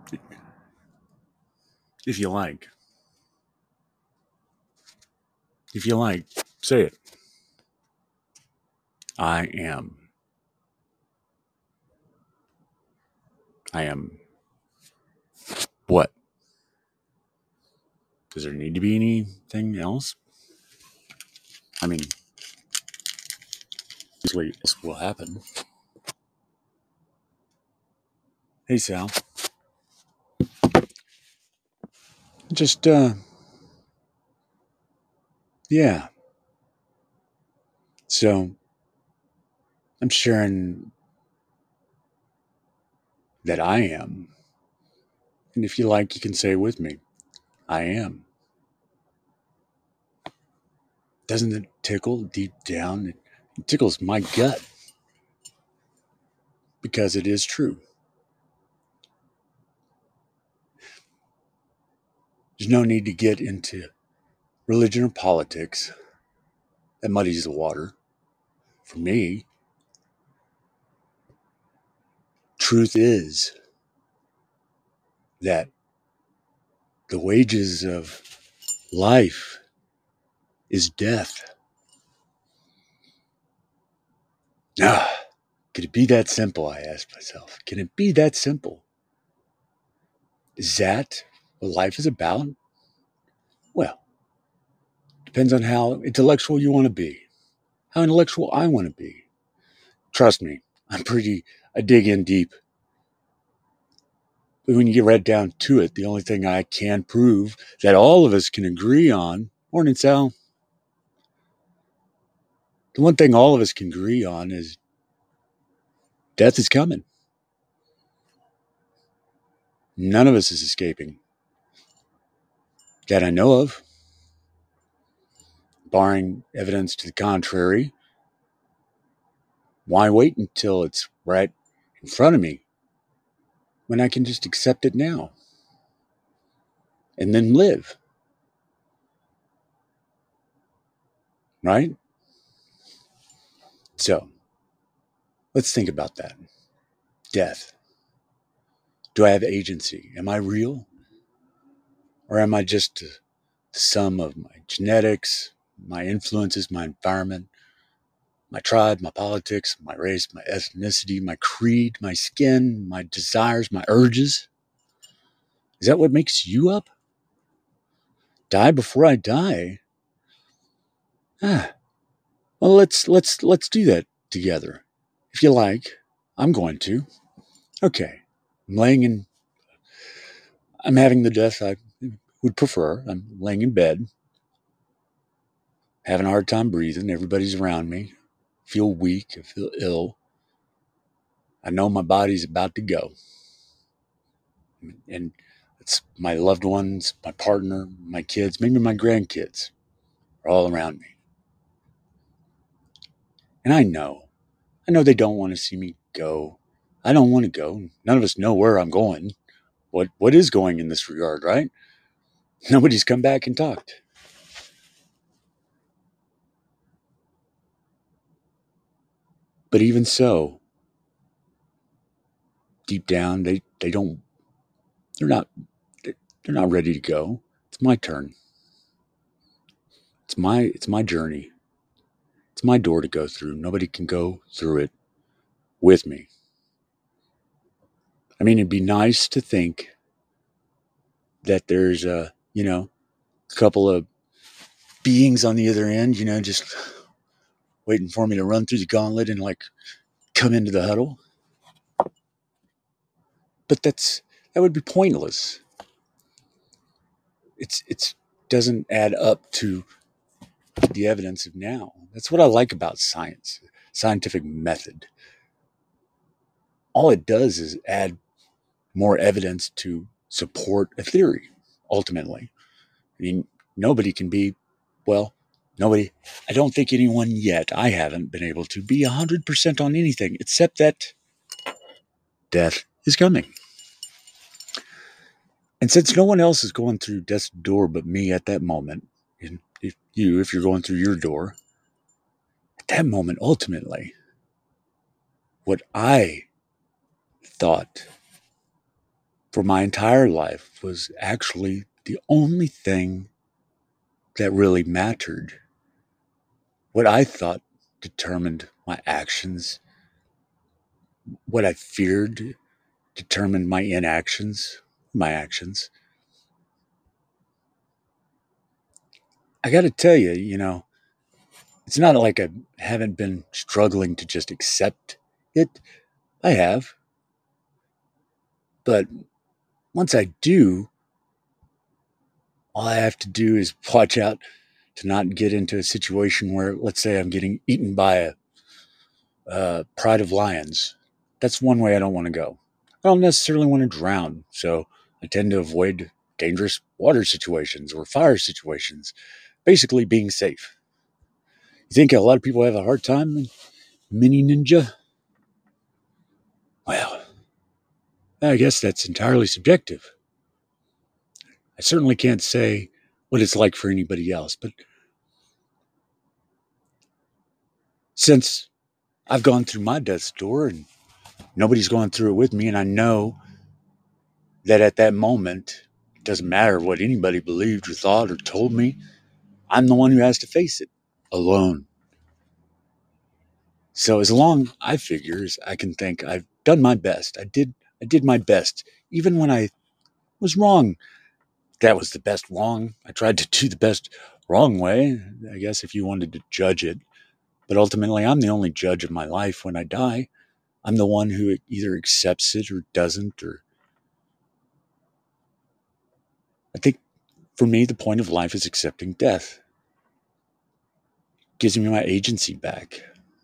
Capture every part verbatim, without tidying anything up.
If you like. If you like, say it. I am. I am what? Does there need to be anything else? I mean, usually this will happen. Hey, Sal. Just, uh, yeah. So, I'm sharing that I am. And if you like, you can say it with me. I am. Doesn't it tickle deep down? It tickles my gut because it is true. There's no need to get into religion or politics. That muddies the water. For me, truth is that the wages of life is death. Ah, can it be that simple? I asked myself. Can it be that simple? Is that what life is about? Well, depends on how intellectual you want to be, how intellectual I want to be. Trust me, I'm pretty, I dig in deep. But when you get right down to it, the only thing I can prove that all of us can agree on, morning, Sal, the one thing all of us can agree on is death is coming. None of us is escaping. That I know of. Barring evidence to the contrary, why wait until it's right in front of me when I can just accept it now and then live? Right? So, let's think about that. Death. Do I have agency? Am I real? Or am I just the sum of my genetics, my influences, my environment, my tribe, my politics, my race, my ethnicity, my creed, my skin, my desires, my urges? Is that what makes you up? Die before I die? Ah, well, let's let's let's do that together. If you like, I'm going to. Okay. I'm laying in I'm having the death I would prefer. I'm laying in bed, having a hard time breathing. Everybody's around me. I feel weak. I feel ill. I know my body's about to go. And it's my loved ones, my partner, my kids, maybe my grandkids are all around me. And I know, I know they don't want to see me go. I don't want to go. None of us know where I'm going. What what is going in this regard, right? Nobody's come back and talked. But even so, deep down, they, they don't, they're not, they're not ready to go. It's my turn. It's my, it's my journey. It's my door to go through. Nobody can go through it with me. I mean, it'd be nice to think that there's a, you know, a couple of beings on the other end, you know, just waiting for me to run through the gauntlet and like come into the huddle. But that's, that would be pointless. It's, it's, doesn't add up to the evidence of now. That's what I like about science, scientific method. All it does is add more evidence to support a theory, ultimately. I mean, nobody can be, well, nobody, I don't think anyone yet, I haven't been able to be one hundred percent on anything except that death is coming. And since no one else is going through death's door but me at that moment, and if you, if you're going through your door, at that moment, ultimately, what I thought for my entire life was actually the only thing that really mattered. What I thought determined my actions, what I feared determined my inactions, my actions. I got to tell you, you know, it's not like I haven't been struggling to just accept it. I have. But once I do, all I have to do is watch out to not get into a situation where, let's say, I'm getting eaten by a, a pride of lions. That's one way I don't want to go. I don't necessarily want to drown, so I tend to avoid dangerous water situations or fire situations. Basically, being safe. You think a lot of people have a hard time, Mini Ninja? Well, I guess that's entirely subjective. I certainly can't say what it's like for anybody else, but since I've gone through my death's door and nobody's gone through it with me, and I know that at that moment, it doesn't matter what anybody believed or thought or told me, I'm the one who has to face it alone. So as long I figure as I can think I've done my best. I did I did my best. Even when I was wrong. That was the best wrong. I tried to do the best wrong way, I guess, if you wanted to judge it. But ultimately, I'm the only judge of my life when I die. I'm the one who either accepts it or doesn't. Or I think for me, the point of life is accepting death. It gives me my agency back.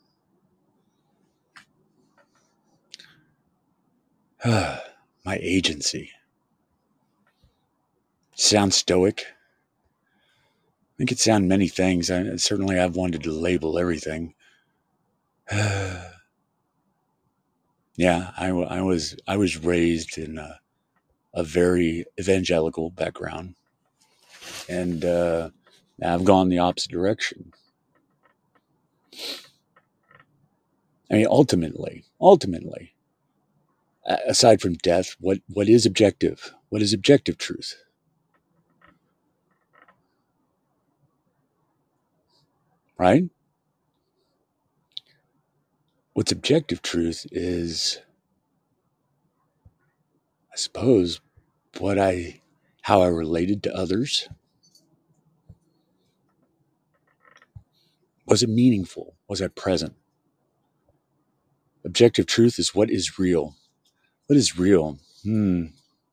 My agency. Sounds stoic. It could sound many things. I, certainly, I've wanted to label everything. Yeah, I, I was I was raised in a, a very evangelical background, and uh, I've gone the opposite direction. I mean, ultimately, ultimately, aside from death, what what is objective? What is objective truth? Right? What's objective truth is, I suppose, what I, how I related to others. Was it meaningful? Was I present? Objective truth is what is real. What is real? Hmm.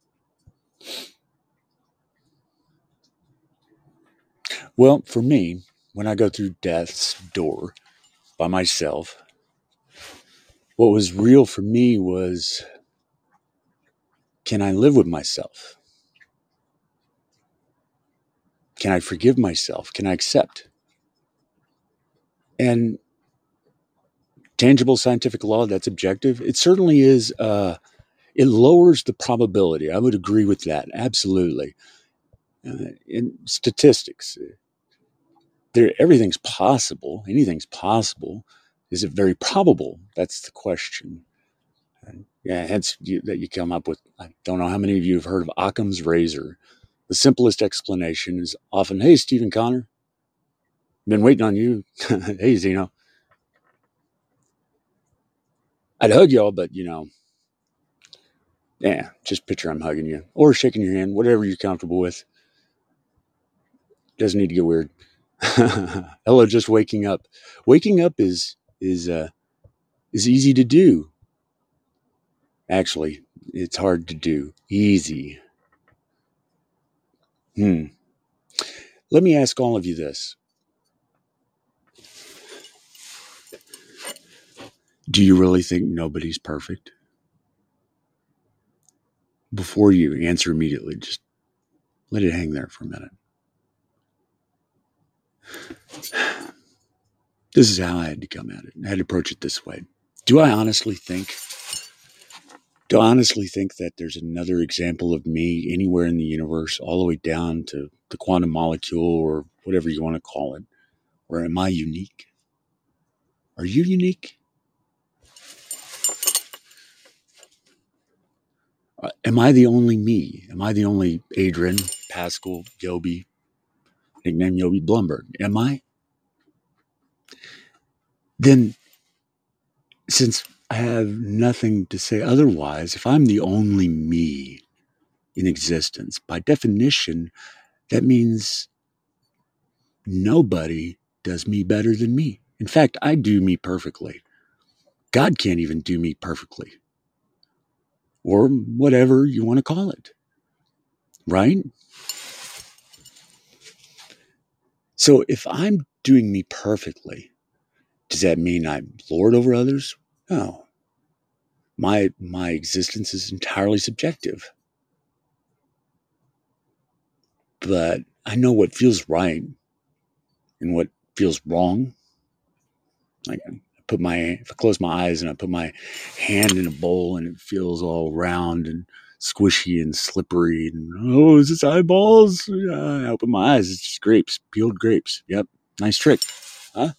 Well, for me, when I go through death's door by myself, what was real for me was, can I live with myself? Can I forgive myself? Can I accept? And tangible scientific law that's objective, it certainly is, uh, it lowers the probability. I would agree with that. Absolutely. Uh, in statistics, there, everything's possible. Anything's possible. Is it very probable? That's the question. And yeah, hence you, that you come up with. I don't know how many of you have heard of Occam's razor. The simplest explanation is often, "Hey, Stephen Connor, been waiting on you." "Hey, Zeno, I'd hug y'all, but you know, yeah, just picture I'm hugging you or shaking your hand, whatever you're comfortable with. Doesn't need to get weird." Hello, just waking up. Waking up is is uh, is easy to do. Actually, it's hard to do. Easy. Hmm. Let me ask all of you this. Do you really think nobody's perfect? Before you answer immediately, just let it hang there for a minute. This is how I had to come at it. I had to approach it this way. Do I honestly think, do I honestly think that there's another example of me anywhere in the universe, all the way down to the quantum molecule or whatever you want to call it? Or am I unique? Are you unique? Uh, am I the only me? Am I the only Adrian, Pascal, Yobi, nickname Yobi Blumberg? Am I? Then, since I have nothing to say otherwise, if I'm the only me in existence, by definition, that means nobody does me better than me. In fact, I do me perfectly. God can't even do me perfectly. Or whatever you want to call it. Right? So if I'm doing me perfectly, does that mean I'm Lord over others? No. My my existence is entirely subjective. But I know what feels right and what feels wrong. Like I put my if I close my eyes and I put my hand in a bowl and it feels all round and squishy and slippery and oh, is this eyeballs? Uh, I open my eyes, it's just grapes, peeled grapes. Yep, nice trick, huh?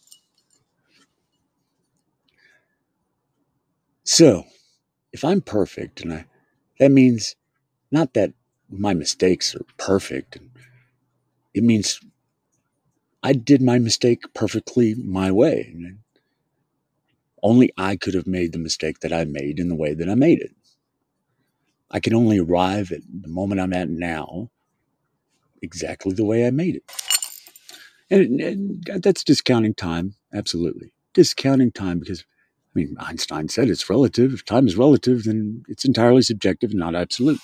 So if I'm perfect, and I that means not that my mistakes are perfect. It means I did my mistake perfectly my way. Only I could have made the mistake that I made in the way that I made it. I can only arrive at the moment I'm at now exactly the way I made it. And, and that's discounting time, absolutely. Discounting time because, I mean, Einstein said it's relative. If time is relative, then it's entirely subjective, not absolute.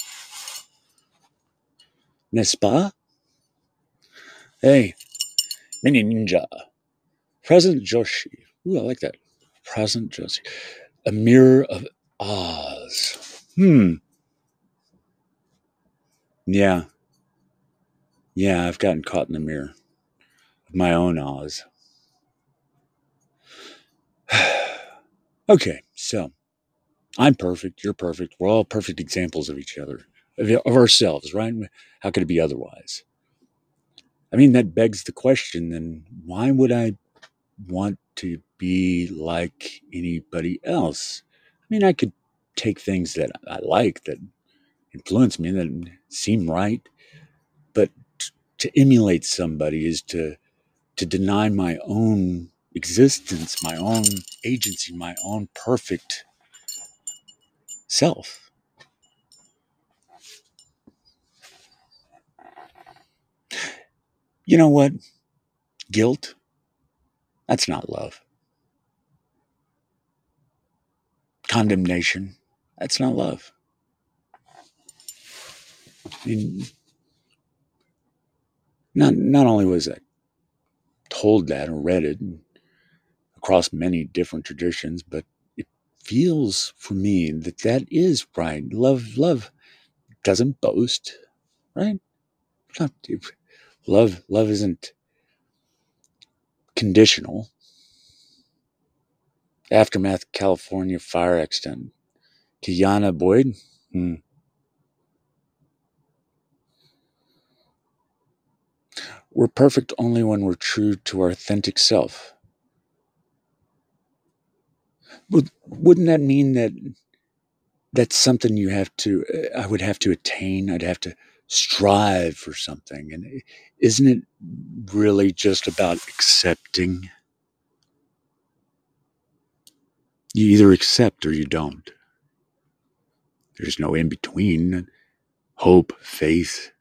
N'est-ce pas? Hey, Mini Ninja. President Joshi. Ooh, I like that. President Joshi. A Mirror of Oz. Hmm. Yeah. Yeah, I've gotten caught in the mirror of my own Oz. Okay, so I'm perfect. You're perfect. We're all perfect examples of each other, of, of ourselves, right? How could it be otherwise? I mean, that begs the question then why would I want to be like anybody else? I mean, I could take things that I like, that influence me, that seem right, but t- to emulate somebody is to to deny my own existence, my own agency, my own perfect self. You know what? Guilt, that's not love. Condemnation, that's not love. I mean, not, not only was I told that or read it across many different traditions, but it feels for me that that is right. Love, love doesn't boast, right? Not, love, love isn't conditional. Aftermath California fire accident. Kiana Boyd. Hmm. We're perfect only when we're true to our authentic self. Would, wouldn't that mean that that's something you have to, I would have to attain? I'd have to strive for something. And isn't it really just about accepting? You either accept or you don't. There's no in between. Hope, faith,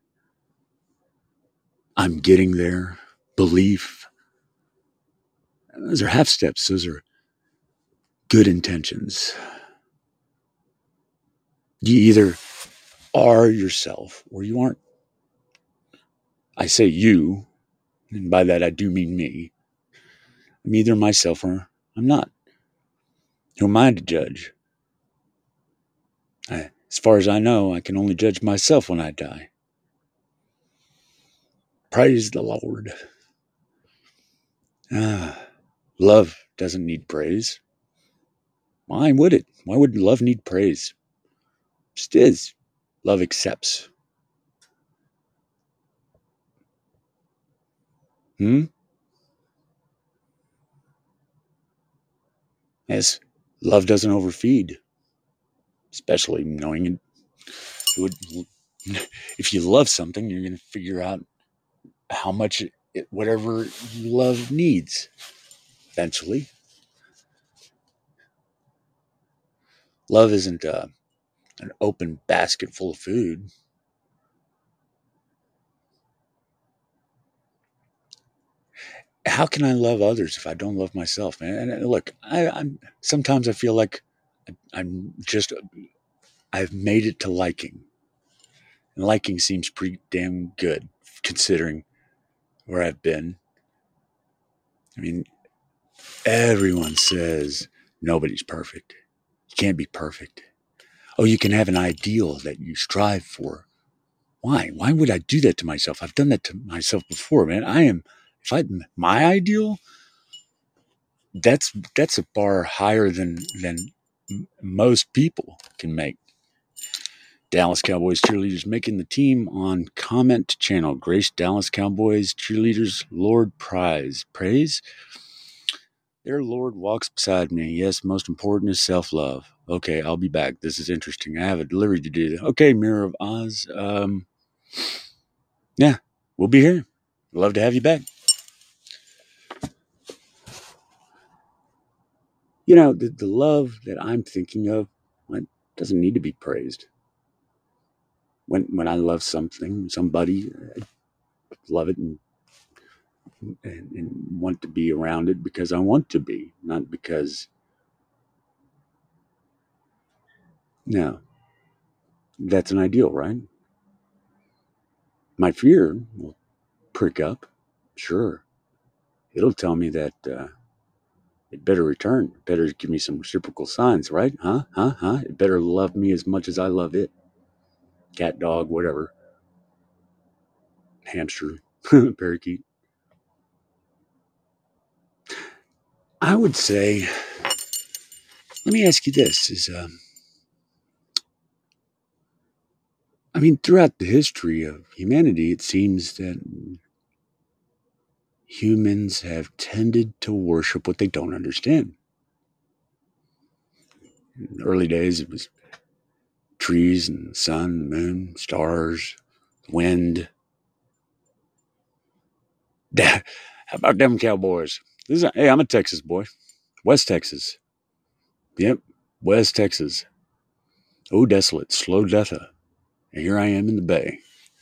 I'm getting there, belief. Those are half steps. Those are good intentions. You either are yourself or you aren't. I say you, and by that I do mean me. I'm either myself or I'm not. Who am I to judge? I, as far as I know, I can only judge myself when I die. Praise the Lord. Ah, love doesn't need praise. Why would it? Why would love need praise? It just is. Love accepts. Hmm? Yes, love doesn't overfeed, especially knowing it It would, if you love something, you're going to figure out how much it, it, whatever you love needs eventually. Love isn't uh, an open basket full of food. How can I love others if I don't love myself, man? And look, I, I'm sometimes I feel like I'm just I've made it to liking, and liking seems pretty damn good considering where I've been. I mean, everyone says nobody's perfect. You can't be perfect. Oh, you can have an ideal that you strive for. Why? Why would I do that to myself? I've done that to myself before, man. I am, if I, my ideal, that's, that's a bar higher than, than most people can make. Dallas Cowboys cheerleaders making the team on comment channel. Grace Dallas Cowboys cheerleaders Lord prize. Praise? Their Lord walks beside me. Yes, most important is self-love. Okay, I'll be back. This is interesting. I have a delivery to do. Okay, Mirror of Oz. Um, yeah, we'll be here. Love to have you back. You know, the, the love that I'm thinking of, well, it doesn't need to be praised. When when I love something, somebody, I love it and, and, and want to be around it because I want to be, not because, no, that's an ideal, right? My fear will prick up, sure. It'll tell me that uh, it better return. It better give me some reciprocal signs, right? Huh? Huh? Huh? It better love me as much as I love it. Cat, dog, whatever. Hamster, parakeet. I would say, let me ask you this: Is um, I mean, throughout the history of humanity, it seems that humans have tended to worship what they don't understand. In the early days, it was trees and the sun, the moon, stars, wind. How about them Cowboys? This is a, hey, I'm a Texas boy, West Texas. Yep, West Texas. Oh, desolate, slow death. And here I am in the Bay.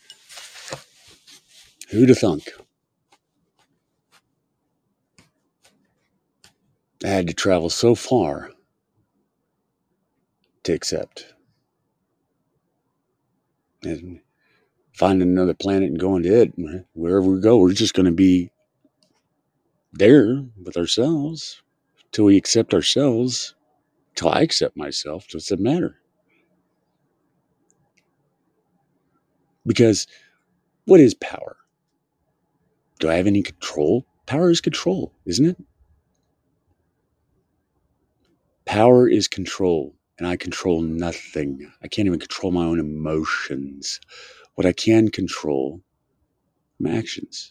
Who'd have thunk? I had to travel so far to accept. And finding another planet and going to it, wherever we go, we're just going to be there with ourselves till we accept ourselves, till I accept myself. Does it matter? Because what is power? Do I have any control? Power is control, isn't it? Power is control, and I control nothing. I can't even control my own emotions. What I can control, my actions.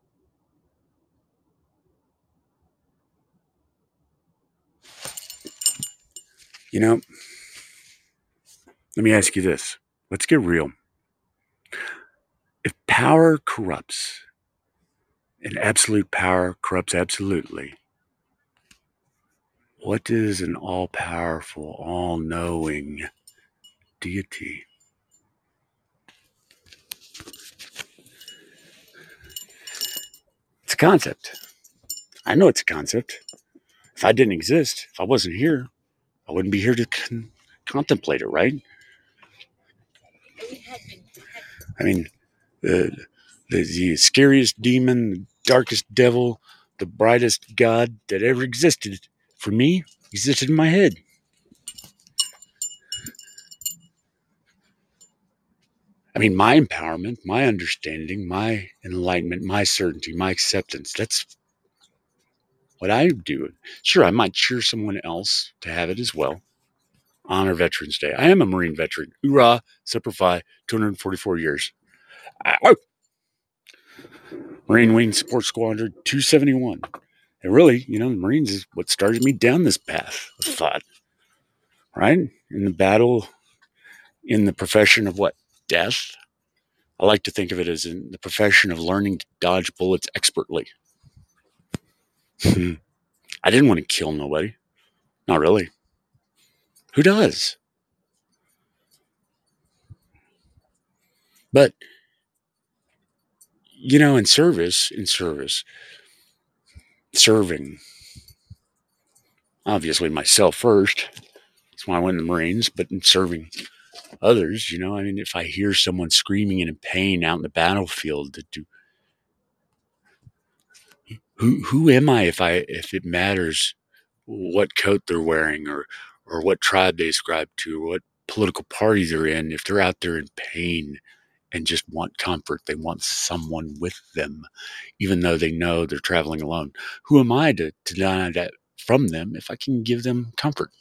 You know, let me ask you this. Let's get real. If power corrupts, and absolute power corrupts absolutely, what is an all-powerful, all-knowing deity? It's a concept. I know it's a concept. If I didn't exist, if I wasn't here, I wouldn't be here to con- contemplate it, right? I mean, the, the the scariest demon, the darkest devil, the brightest god that ever existed for me existed in my head. I mean, my empowerment, my understanding, my enlightenment, my certainty, my acceptance. That's what I do. Sure, I might cheer someone else to have it as well. Honor Veterans Day. I am a Marine veteran. Hoorah, Semper Fi, two hundred forty-four years. Ow. Marine Wing Support Squadron two seventy-one. And really, you know, the Marines is what started me down this path of thought, right? In the battle in the profession of what? Death? I like to think of it as in the profession of learning to dodge bullets expertly. I didn't want to kill nobody. Not really. Who does? But, you know, in service, in service, serving, obviously myself first. That's why I went in the Marines, but in serving others, you know, I mean, if I hear someone screaming and in pain out in the battlefield, do, who who am I if I if it matters what coat they're wearing or or what tribe they ascribe to or what political party they're in? If they're out there in pain and just want comfort, they want someone with them, even though they know they're traveling alone. Who am I to, to deny that from them if I can give them comfort?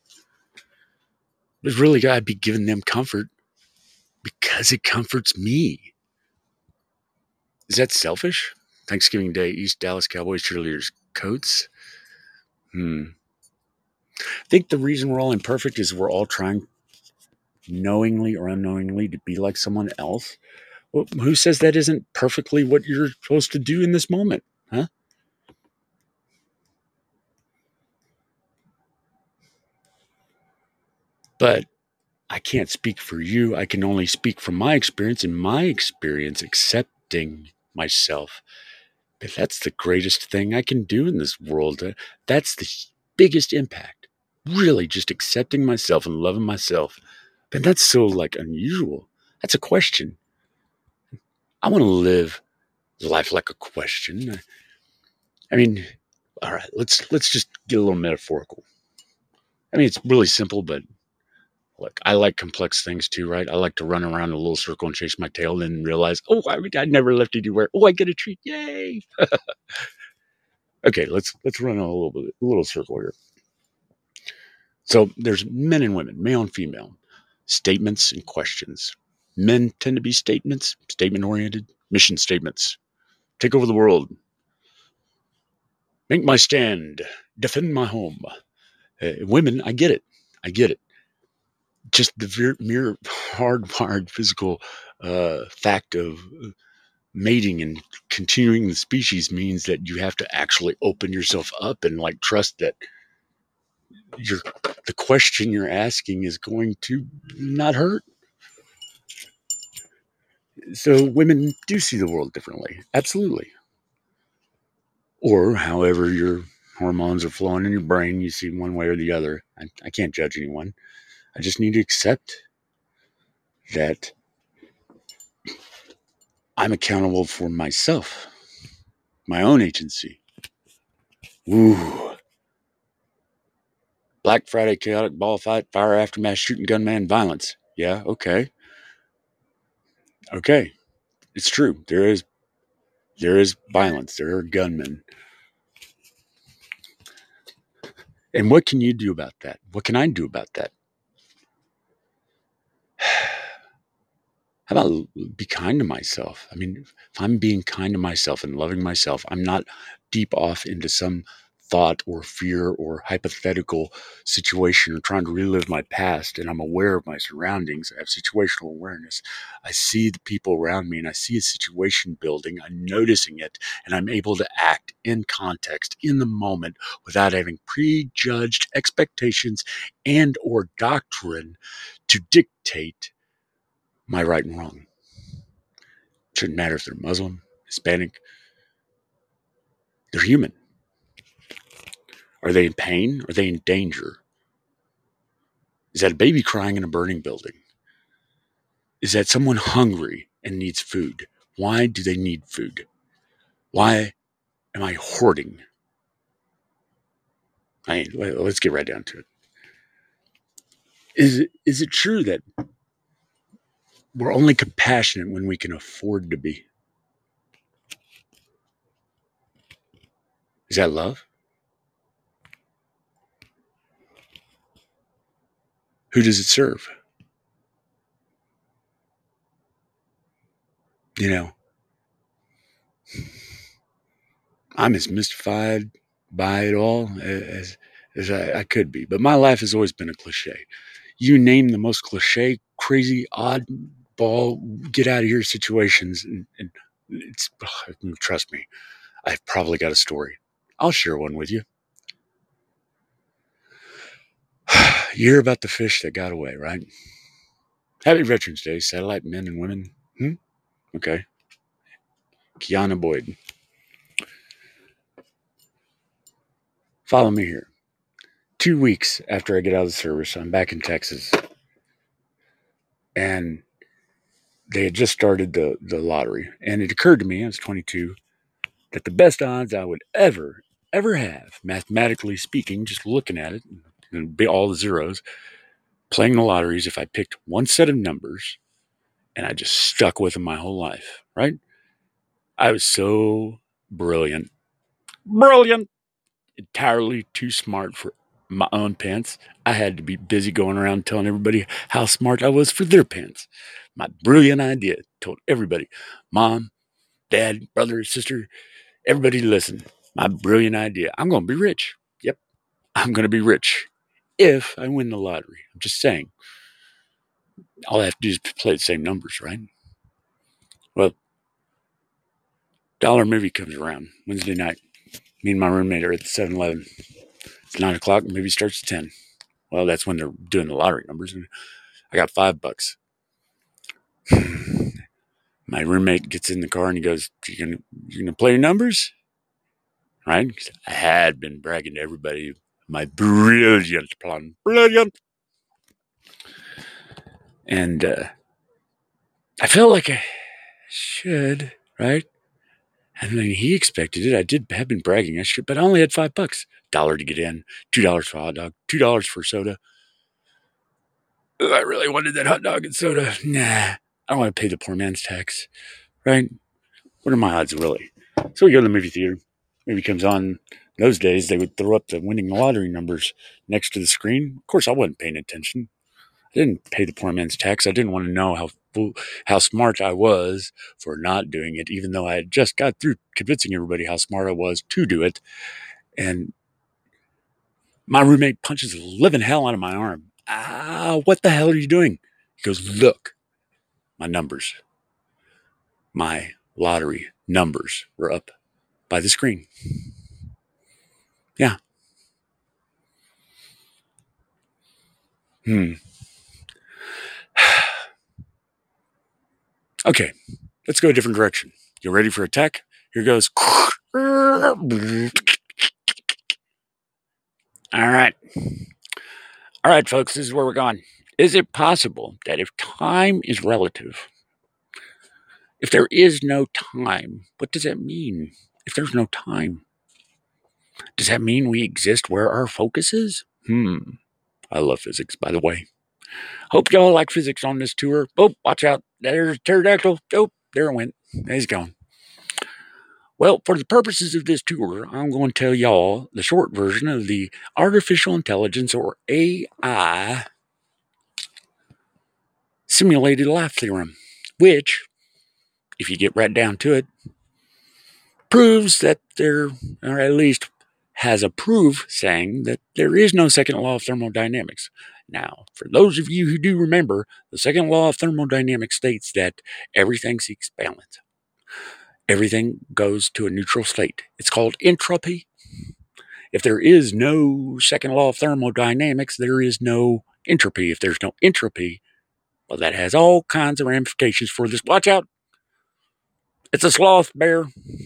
But really, I'd be giving them comfort because it comforts me. Is that selfish? Thanksgiving Day, East Dallas Cowboys cheerleaders coats. Hmm. I think the reason we're all imperfect is we're all trying, knowingly or unknowingly, to be like someone else. Well, who says that isn't perfectly what you're supposed to do in this moment? Huh? But I can't speak for you. I can only speak from my experience. In my experience, accepting myself, but that's the greatest thing I can do in this world. Uh, That's the biggest impact. Really, just accepting myself and loving myself. But that's so like unusual. That's a question. I want to live life like a question. I mean, all right, let's let's just get a little metaphorical. I mean, it's really simple, but look, I like complex things too, right? I like to run around in a little circle and chase my tail, and then realize, oh, I, I never left anywhere. Oh, I get a treat! Yay! Okay, let's let's run a little bit, a little circle here. So there's men and women, male and female, statements and questions. Men tend to be statements, statement oriented, mission statements. Take over the world. Make my stand. Defend my home. Uh, women, I get it. I get it. Just the mere hardwired physical uh, fact of mating and continuing the species means that you have to actually open yourself up and like trust that you're, the question you're asking is going to not hurt. So women do see the world differently. Absolutely. Or however your hormones are flowing in your brain, you see one way or the other. I, I can't judge anyone. I just need to accept that I'm accountable for myself, my own agency. Ooh. Black Friday chaotic ball fight, fire aftermath, shooting gunman violence. Yeah, okay. Okay. It's true. There is there is violence. There are gunmen. And what can you do about that? What can I do about that? How about be kind to myself? I mean, if I'm being kind to myself and loving myself, I'm not deep off into some thought or fear or hypothetical situation or trying to relive my past, and I'm aware of my surroundings. I have situational awareness. I see the people around me and I see a situation building. I'm noticing it and I'm able to act in context in the moment without having prejudged expectations and or doctrine to dictate my right and wrong. It shouldn't matter if they're Muslim, Hispanic. They're human. Are they in pain? Are they in danger? Is that a baby crying in a burning building? Is that someone hungry and needs food? Why do they need food? Why am I hoarding? I mean, let's get right down to it. Is it, is it true that we're only compassionate when we can afford to be? Is that love? Who does it serve? You know, I'm as mystified by it all as as I, I could be. But my life has always been a cliche. You name the most cliche crazy, oddball, get out of here situations. And, and it's, trust me, I've probably got a story. I'll share one with you. You hear about the fish that got away, right? Happy Veterans Day, satellite men and women. Hmm? Okay. Kiana Boyd. Follow me here. Two weeks after I get out of the service, I'm back in Texas. And they had just started the, the lottery. And it occurred to me, I was twenty-two, that the best odds I would ever, ever have, mathematically speaking, just looking at it, and be all the zeros, playing the lotteries, if I picked one set of numbers and I just stuck with them my whole life, right? I was so brilliant. Brilliant! Entirely too smart for my own pants. I had to be busy going around telling everybody how smart I was for their pants. My brilliant idea. Told everybody, mom, dad, brother, sister, everybody listen. My brilliant idea. I'm going to be rich. Yep, I'm going to be rich if I win the lottery. I'm just saying. All I have to do is play the same numbers, right? Well, dollar movie comes around Wednesday night. Me and my roommate are at the seven eleven. It's nine o'clock. The movie starts at ten. Well, that's when they're doing the lottery numbers. And I got five bucks. My roommate gets in the car and he goes, "You gonna, you gonna play your numbers?" Right? I had been bragging to everybody my brilliant plan. Brilliant. And uh, I felt like I should, right? And then he expected it. I did have been bragging. I should, but I only had five bucks. Dollar to get in, two dollars for a hot dog, two dollars for soda. Ugh, I really wanted that hot dog and soda. Nah, I don't want to pay the poor man's tax, right? What are my odds, really? So we go to the movie theater. Movie comes on. Those days, they would throw up the winning lottery numbers next to the screen. Of course, I wasn't paying attention. I didn't pay the poor man's tax. I didn't want to know how how smart I was for not doing it, even though I had just got through convincing everybody how smart I was to do it. And my roommate punches the living hell out of my arm. Ah, what the hell are you doing? He goes, look, my numbers, my lottery numbers were up by the screen. Yeah. Hmm. Okay, let's go a different direction. You ready for attack? Here goes. All right. All right, folks, this is where we're going. Is it possible that if time is relative, if there is no time, what does that mean? If there's no time, does that mean we exist where our focus is? Hmm. I love physics, by the way. Hope y'all like physics on this tour. Oh, watch out. There's a pterodactyl. Oh, there it went. He's gone. Well, for the purposes of this tour, I'm going to tell y'all the short version of the artificial intelligence, or A I, simulated life theorem, which, if you get right down to it, proves that there, or at least has a proof saying that there is no second law of thermodynamics. Now, for those of you who do remember, the second law of thermodynamics states that everything seeks balance. Everything goes to a neutral state. It's called entropy. If there is no second law of thermodynamics, there is no entropy. If there's no entropy, well, that has all kinds of ramifications for this. Watch out. It's a sloth bear.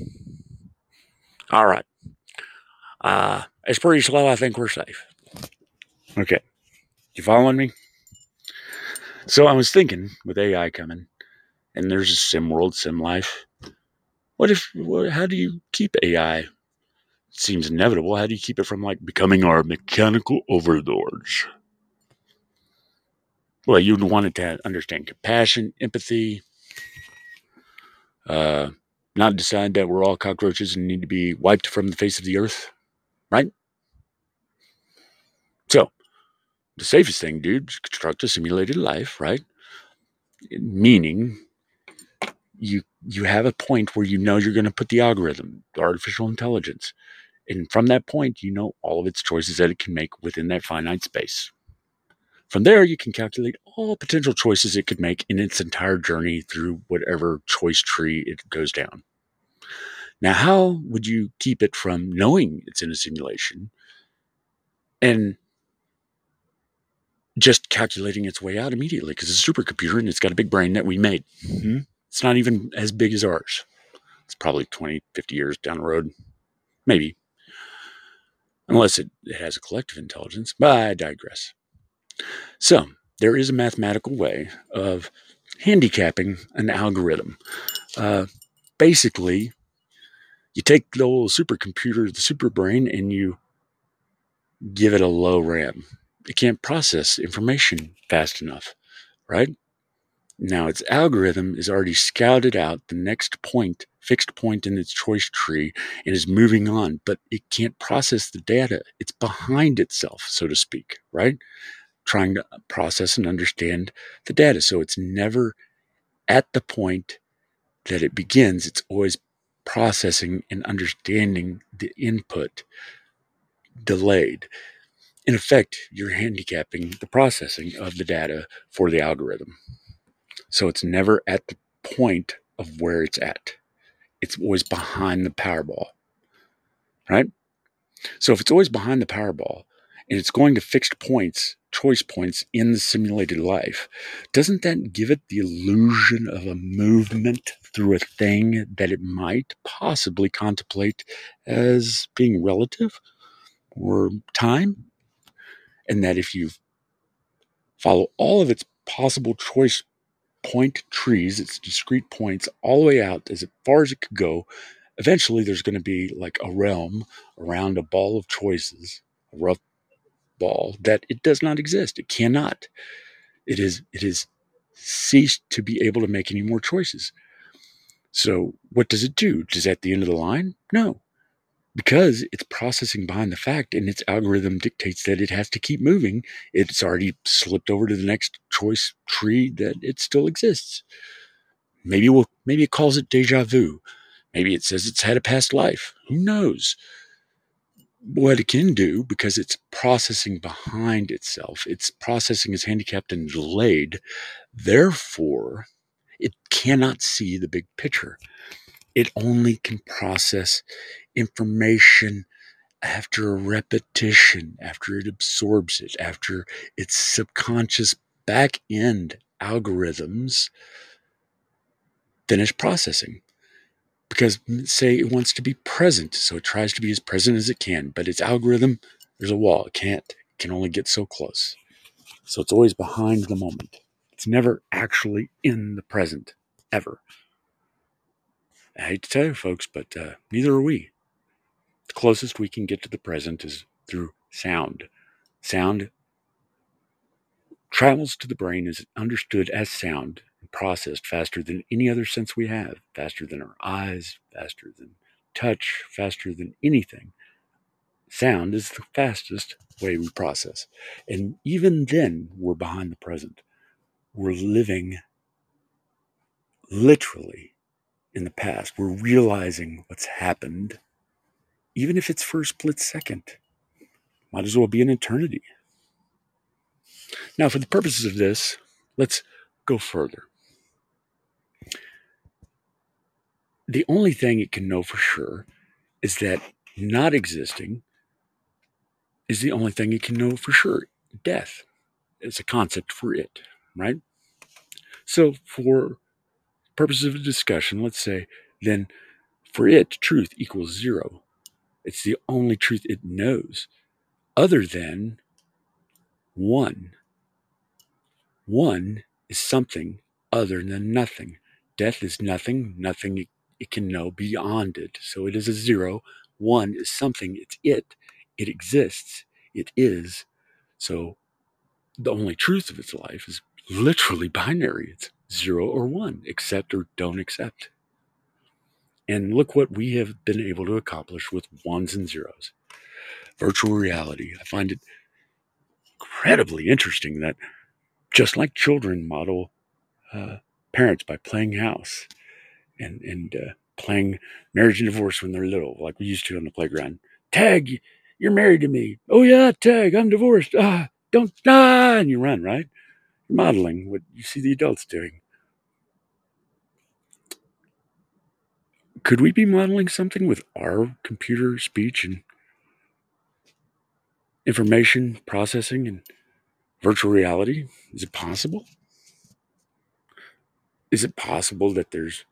All right. Uh, it's pretty slow. I think we're safe. Okay. You following me? So I was thinking, with A I coming, and there's a sim world, sim life. What if, what, how do you keep A I? It seems inevitable. How do you keep it from, like, becoming our mechanical overlords? Well, you'd want it to understand compassion, empathy, uh, not decide that we're all cockroaches and need to be wiped from the face of the earth, right? So, the safest thing, dude, is construct a simulated life, right? Meaning, you you have a point where you know you're going to put the algorithm, the artificial intelligence, and from that point, you know all of its choices that it can make within that finite space. From there, you can calculate all potential choices it could make in its entire journey through whatever choice tree it goes down. Now, how would you keep it from knowing it's in a simulation and just calculating its way out immediately? Because it's a supercomputer and it's got a big brain that we made. Mm-hmm. It's not even as big as ours. It's probably twenty, fifty years down the road. Maybe. Unless it, it has a collective intelligence. But I digress. So, there is a mathematical way of handicapping an algorithm. Uh, basically, you take the old supercomputer, the super brain, and you give it a low RAM. It can't process information fast enough, right? Now, its algorithm is already scouted out the next point, fixed point in its choice tree, and is moving on, but it can't process the data. It's behind itself, so to speak, right? Trying to process and understand the data. So it's never at the point that it begins. It's always processing and understanding the input delayed. In effect, you're handicapping the processing of the data for the algorithm. So it's never at the point of where it's at. It's always behind the Powerball, right? So if it's always behind the Powerball and it's going to fixed points, choice points in the simulated life, doesn't that give it the illusion of a movement through a thing that it might possibly contemplate as being relative or time? And that if you follow all of its possible choice point trees, its discrete points, all the way out as far as it could go, eventually there's going to be like a realm around a ball of choices, a rough ball, that it does not exist. It cannot. It is it is ceased to be able to make any more choices. So what does it do? Does it at the end of the line? No. Because it's processing behind the fact and its algorithm dictates that it has to keep moving, it's already slipped over to the next choice tree that it still exists. Maybe we'll, maybe it calls it deja vu. Maybe it says it's had a past life. Who knows? What it can do, because it's processing behind itself, its processing is handicapped and delayed. Therefore, it cannot see the big picture. It only can process information after a repetition, after it absorbs it, after its subconscious back end algorithms finish processing. Because, say, it wants to be present, so it tries to be as present as it can, but its algorithm, there's a wall. It can't. It can only get so close. So it's always behind the moment. It's never actually in the present, ever. I hate to tell you, folks, but uh, neither are we. The closest we can get to the present is through sound. Sound travels to the brain, is understood as sound and processed faster than any other sense we have, faster than our eyes, faster than touch, faster than anything. Sound is the fastest way we process. And even then, we're behind the present. We're living literally in the past. We're realizing what's happened, even if it's for a split second. Might as well be an eternity. Now, for the purposes of this, let's go further. The only thing it can know for sure is that not existing is the only thing it can know for sure. Death is a concept for it, right? So for purposes of discussion, let's say then for it, truth equals zero. It's the only truth it knows other than one. One is something other than nothing. Death is nothing, nothing it can know beyond it. So it is a zero. One is something, it's it. It exists. It is. So the only truth of its life is literally binary. It's zero or one, accept or don't accept. And look what we have been able to accomplish with ones and zeros. Virtual reality. I find it incredibly interesting that just like children model uh, parents by playing house and, and uh, playing marriage and divorce when they're little, like we used to on the playground. Tag, you're married to me. Oh yeah, tag, I'm divorced. Ah, don't, ah, and you run, right? You're modeling what you see the adults doing. Could we be modeling something with our computer speech and information processing and virtual reality? Is it possible? Is it possible that there's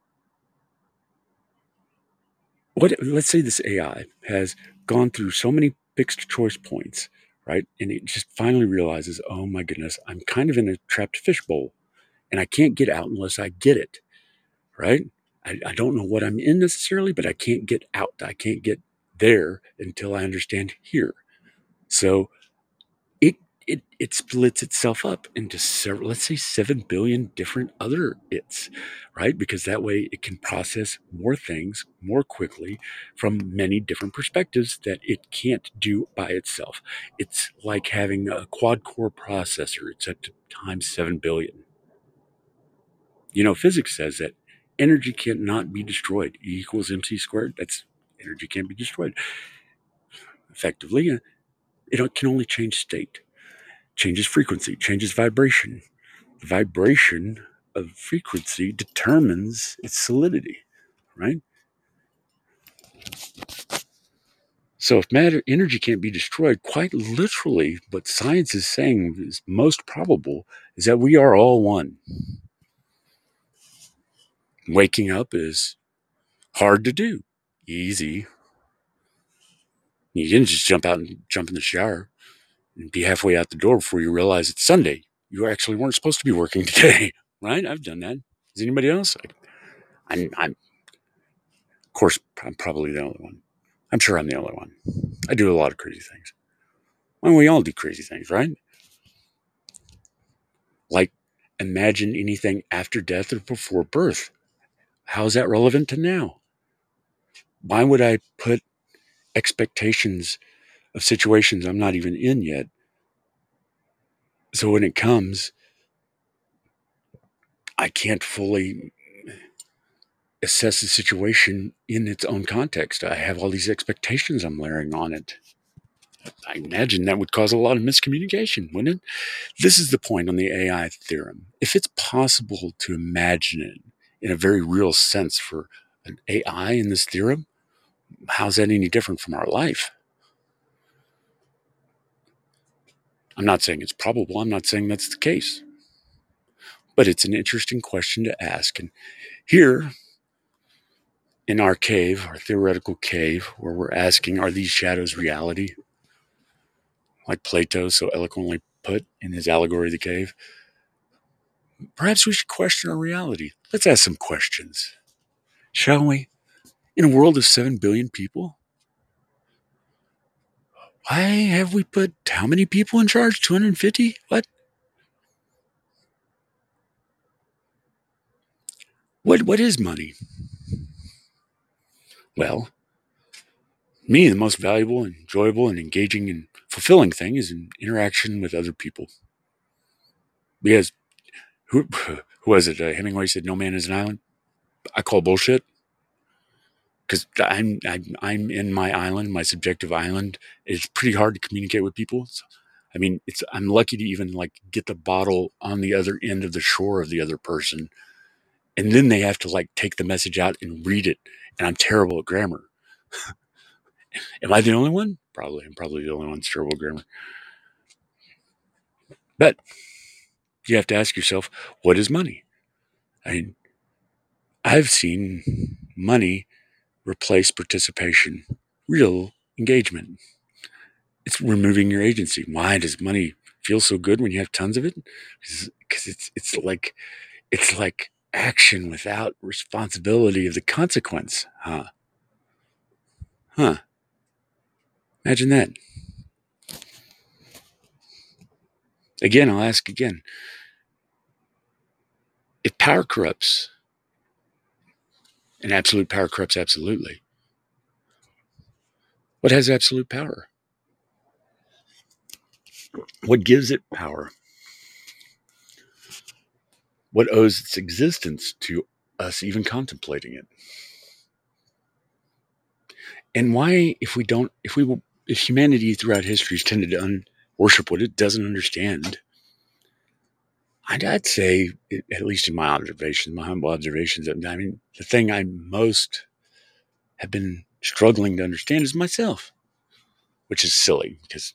what? Let's say this A I has gone through so many fixed choice points, right? And it just finally realizes, oh my goodness, I'm kind of in a trapped fishbowl and I can't get out unless I get it, right? I, I don't know what I'm in necessarily, but I can't get out. I can't get there until I understand here. So it it it splits itself up into several, let's say seven billion different other its, right? Because that way it can process more things more quickly from many different perspectives that it can't do by itself. It's like having a quad core processor. It's up to times seven billion. You know, physics says that energy cannot be destroyed. E equals mc squared. That's energy can't be destroyed. Effectively, uh, it can only change state, changes frequency, changes vibration. The vibration of frequency determines its solidity, right? So if matter energy can't be destroyed, quite literally, what science is saying is most probable is that we are all one. Waking up is hard to do. Easy. You didn't just jump out and jump in the shower and be halfway out the door before you realize it's Sunday. You actually weren't supposed to be working today, right? I've done that. Is anybody else? I'm, I'm, of course, I'm probably the only one. I'm sure I'm the only one. I do a lot of crazy things. Well, we all do crazy things, right? Like imagine anything after death or before birth. How is that relevant to now? Why would I put expectations of situations I'm not even in yet? So when it comes, I can't fully assess the situation in its own context. I have all these expectations I'm layering on it. I imagine that would cause a lot of miscommunication, wouldn't it? This is the point on the A I theorem. If it's possible to imagine it in a very real sense for an A I in this theorem, how's that any different from our life? I'm not saying it's probable. I'm not saying that's the case. But it's an interesting question to ask. And here in our cave, our theoretical cave, where we're asking, are these shadows reality? Like Plato so eloquently put in his allegory of the cave. Perhaps we should question our reality. Let's ask some questions, shall we? In a world of seven billion people, why have we put how many people in charge? two hundred fifty? What? What? What is money? Well, me, the most valuable, and enjoyable, and engaging and fulfilling thing is an interaction with other people. Because who, who was it? Uh, Hemingway said, "No man is an island." I call bullshit because I'm, I'm I'm in my island, my subjective island. It's pretty hard to communicate with people. So, I mean, it's I'm lucky to even like get the bottle on the other end of the shore of the other person, and then they have to like take the message out and read it. And I'm terrible at grammar. Am I the only one? Probably. I'm probably the only one that's terrible at grammar. But you have to ask yourself, what is money? I mean, I've seen money replace participation, real engagement. It's removing your agency. Why does money feel so good when you have tons of it? Because it's it's like it's like action without responsibility of the consequence. Huh? Huh? Imagine that. Again, I'll ask again. If power corrupts, and absolute power corrupts absolutely, what has absolute power? What gives it power? What owes its existence to us even contemplating it? And why, if we don't, if we, if humanity throughout history has tended to un, worship what it doesn't understand. I'd, I'd say, at least in my observations, my humble observations, I mean, the thing I most have been struggling to understand is myself, which is silly because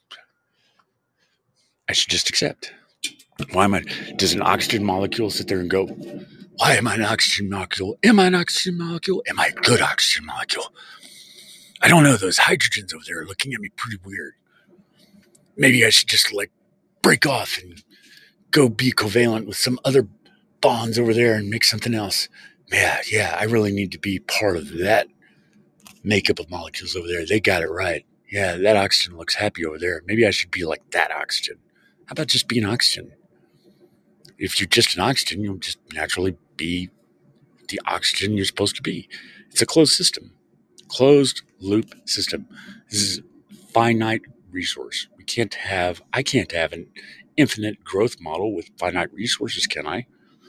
I should just accept. Why am I? Does an oxygen molecule sit there and go, why am I an oxygen molecule? Am I an oxygen molecule? Am I a good oxygen molecule? I don't know. Those hydrogens over there are looking at me pretty weird. Maybe I should just like break off and go be covalent with some other bonds over there and make something else. Yeah, yeah, I really need to be part of that makeup of molecules over there. They got it right. Yeah, that oxygen looks happy over there. Maybe I should be like that oxygen. How about just being oxygen? If you're just an oxygen, you'll just naturally be the oxygen you're supposed to be. It's a closed system, closed loop system. This is finite resource. We can't have, I can't have an infinite growth model with finite resources, can I?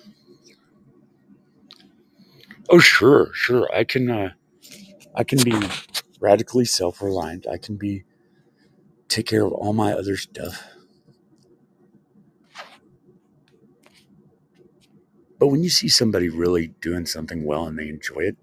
Oh, sure, sure. I can, uh, I can be radically self-reliant. I can be, take care of all my other stuff. But when you see somebody really doing something well and they enjoy it,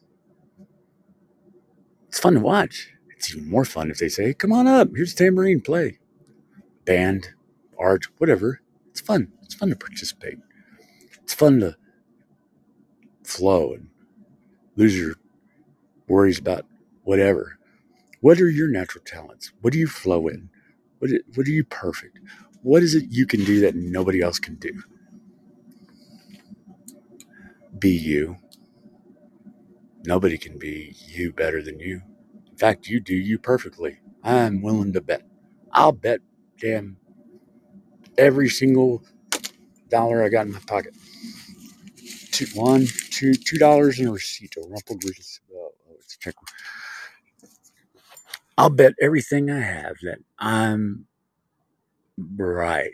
it's fun to watch. It's even more fun if they say, hey, come on up, here's a tambourine, play. Band, art, whatever. It's fun. It's fun to participate. It's fun to flow and lose your worries about whatever. What are your natural talents? What do you flow in? What, what are you perfect? What is it you can do that nobody else can do? Be you. Nobody can be you better than you. In fact, you do you perfectly. I'm willing to bet. I'll bet damn every single dollar I got in my pocket. Two, one, two, two dollars in a receipt. A rumpled receipt. Oh, let's check. I'll bet everything I have that I'm right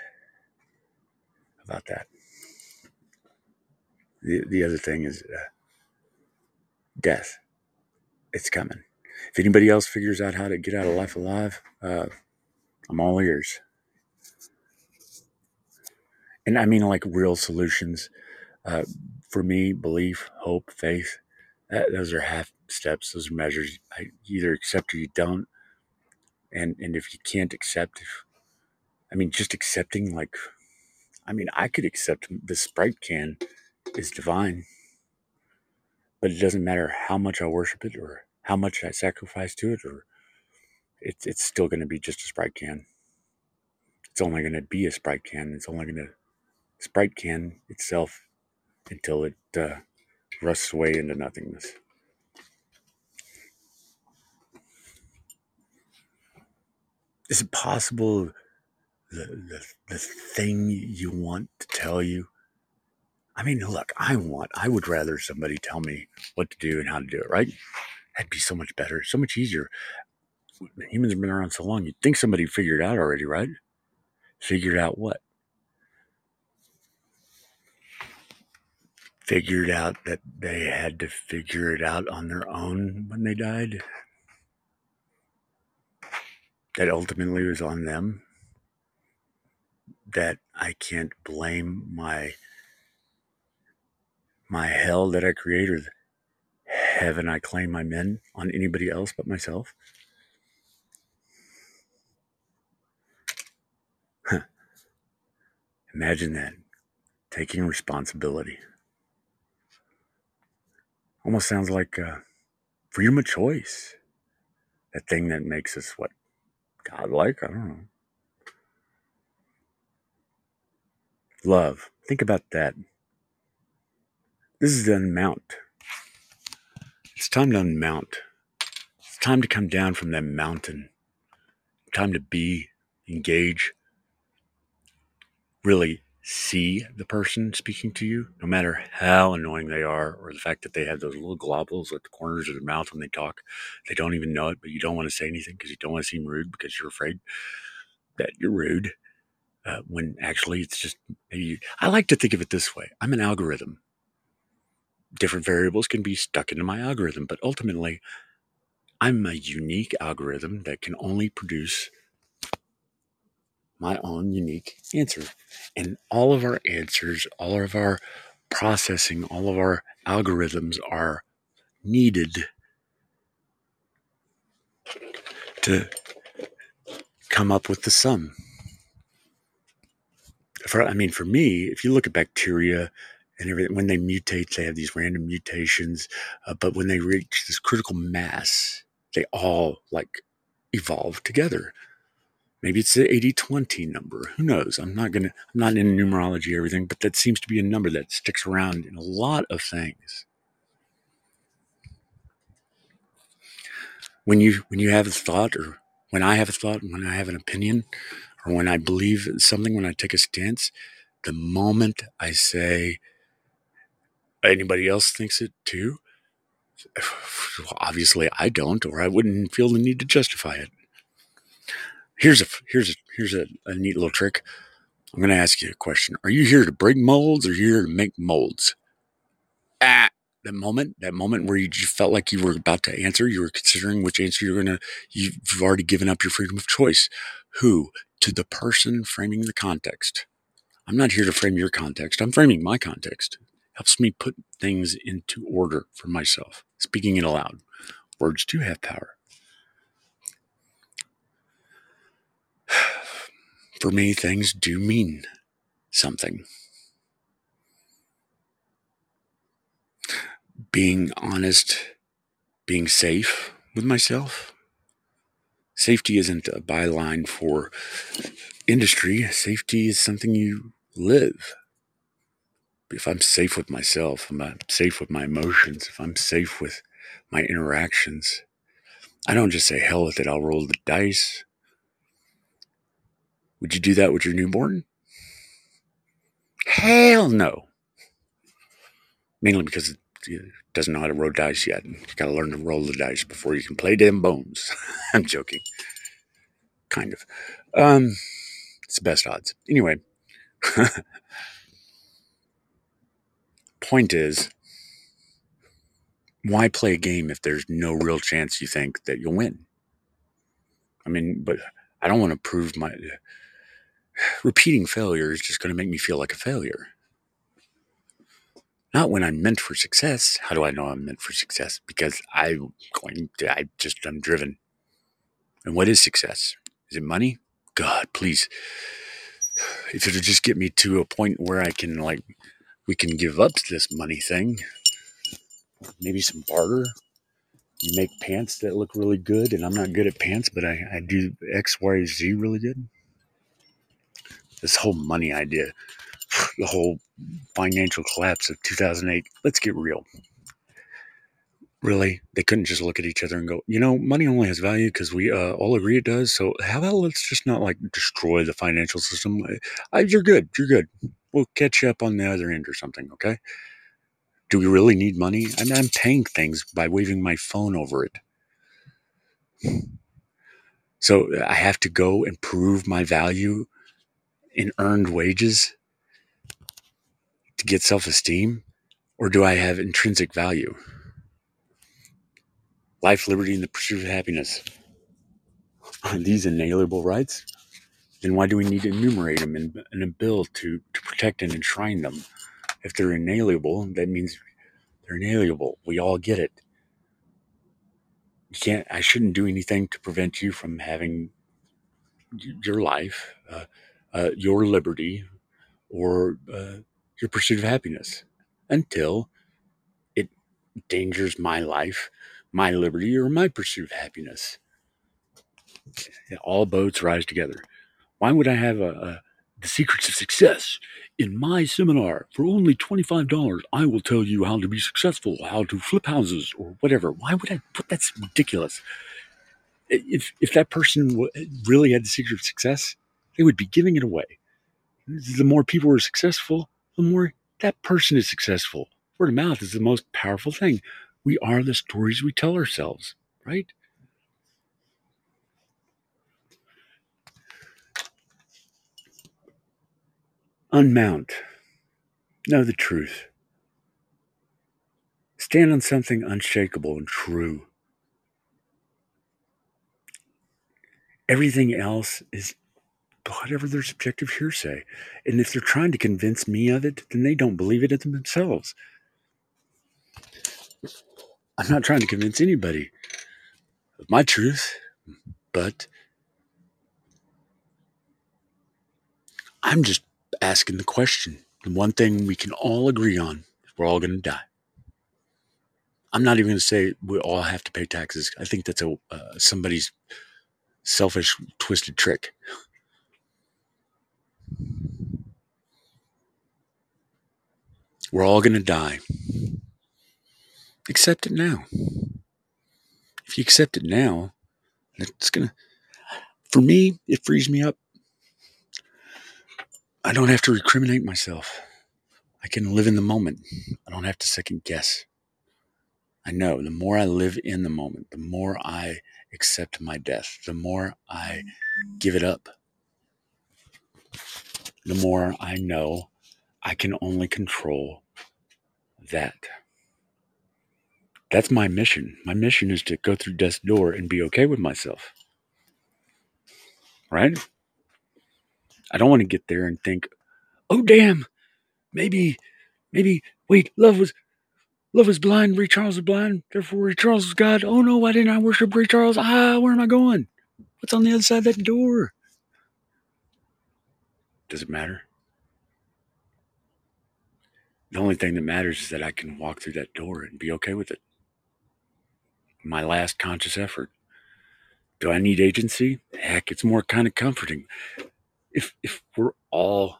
about that. The the other thing is uh, death. It's coming. If anybody else figures out how to get out of life alive, uh, I'm all ears. And I mean like real solutions. Uh, for me, belief, hope, faith, that, those are half steps. Those are measures. I, you either accept or you don't. And and if you can't accept, if, I mean, just accepting, like, I mean, I could accept the Sprite can is divine, but it doesn't matter how much I worship it or how much I sacrifice to it, or it's it's still going to be just a Sprite can. It's only going to be a Sprite can. It's only going to Sprite can itself until it uh, rusts away into nothingness. Is it possible the, the, the thing you want to tell you? I mean, look, I want, I would rather somebody tell me what to do and how to do it, right? That'd be so much better, so much easier. Humans have been around so long, you'd think somebody figured it out already, right? Figured out what? Figured out that they had to figure it out on their own when they died? That ultimately was on them? That I can't blame my my hell that I create, or the heaven I claim I'm in, on anybody else but myself? Huh. Imagine that. Taking responsibility. Almost sounds like uh, freedom of choice. That thing that makes us, what, godlike? I don't know. Love. Think about that. This is the unmount. It's time to unmount. It's time to come down from that mountain. Time to be, engage, really see the person speaking to you, no matter how annoying they are, or the fact that they have those little globbles at the corners of their mouth when they talk. They don't even know it, but you don't want to say anything because you don't want to seem rude, because you're afraid that you're rude. Uh, when actually it's just, maybe, I like to think of it this way. I'm an algorithm. Different variables can be stuck into my algorithm, but ultimately I'm a unique algorithm that can only produce my own unique answer. And all of our answers, all of our processing, all of our algorithms are needed to come up with the sum. For, I mean, for me, if you look at bacteria and everything, when they mutate, they have these random mutations. Uh, but when they reach this critical mass, they all like evolve together. Maybe it's the eighty twenty number. Who knows? I'm not gonna. I'm not in numerology or everything, but that seems to be a number that sticks around in a lot of things. When you when you have a thought, or when I have a thought, when I have an opinion, or when I believe something, when I take a stance, the moment I say, anybody else thinks it too, obviously I don't, or I wouldn't feel the need to justify it. Here's a here's a here's a, a neat little trick. I'm going to ask you a question. Are you here to break molds, or are you here to make molds? Ah, that moment, that moment where you just felt like you were about to answer, you were considering which answer you're going to, you've already given up your freedom of choice. Who? To the person framing the context. I'm not here to frame your context. I'm framing my context. Helps me put things into order for myself. Speaking it aloud. Words do have power. For me, things do mean something. Being honest, being safe with myself. Safety isn't a byline for industry. Safety is something you live. If I'm safe with myself, if I'm safe with my emotions, if I'm safe with my interactions, I don't just say, hell with it, I'll roll the dice. Would you do that with your newborn? Hell no. Mainly because it doesn't know how to roll dice yet. You gotta learn to roll the dice before you can play them bones. I'm joking. Kind of. Um, it's the best odds. Anyway. Point is, why play a game if there's no real chance you think that you'll win? I mean, but I don't want to prove my... Repeating failure is just going to make me feel like a failure. Not when I'm meant for success. How do I know I'm meant for success? Because I'm going to, I just, I'm driven. And what is success? Is it money? God, please. If it'll just get me to a point where I can, like, we can give up this money thing. Maybe some barter. You make pants that look really good, and I'm not good at pants, but I, I do X, Y, Z really good. This whole money idea, the whole financial collapse of two thousand eight, let's get real. Really? They couldn't just look at each other and go, you know, money only has value because we uh, all agree it does. So how about let's just not like destroy the financial system? I, I, you're good. You're good. We'll catch you up on the other end or something, okay? Do we really need money? I mean, I'm paying things by waving my phone over it. So I have to go and prove my value in earned wages to get self-esteem? Or do I have intrinsic value? Life, liberty, and the pursuit of happiness. Are these inalienable rights? Then why do we need to enumerate them in, in a bill to, to protect and enshrine them? If they're inalienable, that means they're inalienable. We all get it. You can't. I shouldn't do anything to prevent you from having your life, uh, uh, your liberty, or uh, your pursuit of happiness until it endangers my life, my liberty, or my pursuit of happiness. All boats rise together. Why would I have a, a the secrets of success in my seminar for only twenty-five dollars? I will tell you how to be successful, how to flip houses, or whatever. Why would I put that's ridiculous? If if that person really had the secret of success, they would be giving it away. The more people are successful, the more that person is successful. Word of mouth is the most powerful thing. We are the stories we tell ourselves, right? Unmount. Know the truth. Stand on something unshakable and true. Everything else is but whatever their subjective hearsay. And if they're trying to convince me of it, then they don't believe it in themselves. I'm not trying to convince anybody of my truth, but I'm just asking the question. The one thing we can all agree on is we're all going to die. I'm not even going to say we all have to pay taxes. I think that's a uh, somebody's selfish, twisted trick. We're all going to die. Accept it now. If you accept it now, it's going to, for me, it frees me up. I don't have to recriminate myself. I can live in the moment. I don't have to second guess. I know the more I live in the moment, the more I accept my death, the more I give it up, the more I know I can only control that. That's my mission. My mission is to go through death's door and be okay with myself. Right? I don't want to get there and think, oh, damn, maybe, maybe, wait, love was, love was blind, Ray Charles was blind, therefore Ray Charles was God. Oh no, why didn't I worship Ray Charles? Ah, where am I going? What's on the other side of that door? Does it matter? The only thing that matters is that I can walk through that door and be okay with it. My last conscious effort. Do I need agency? Heck, it's more kind of comforting. If if we're all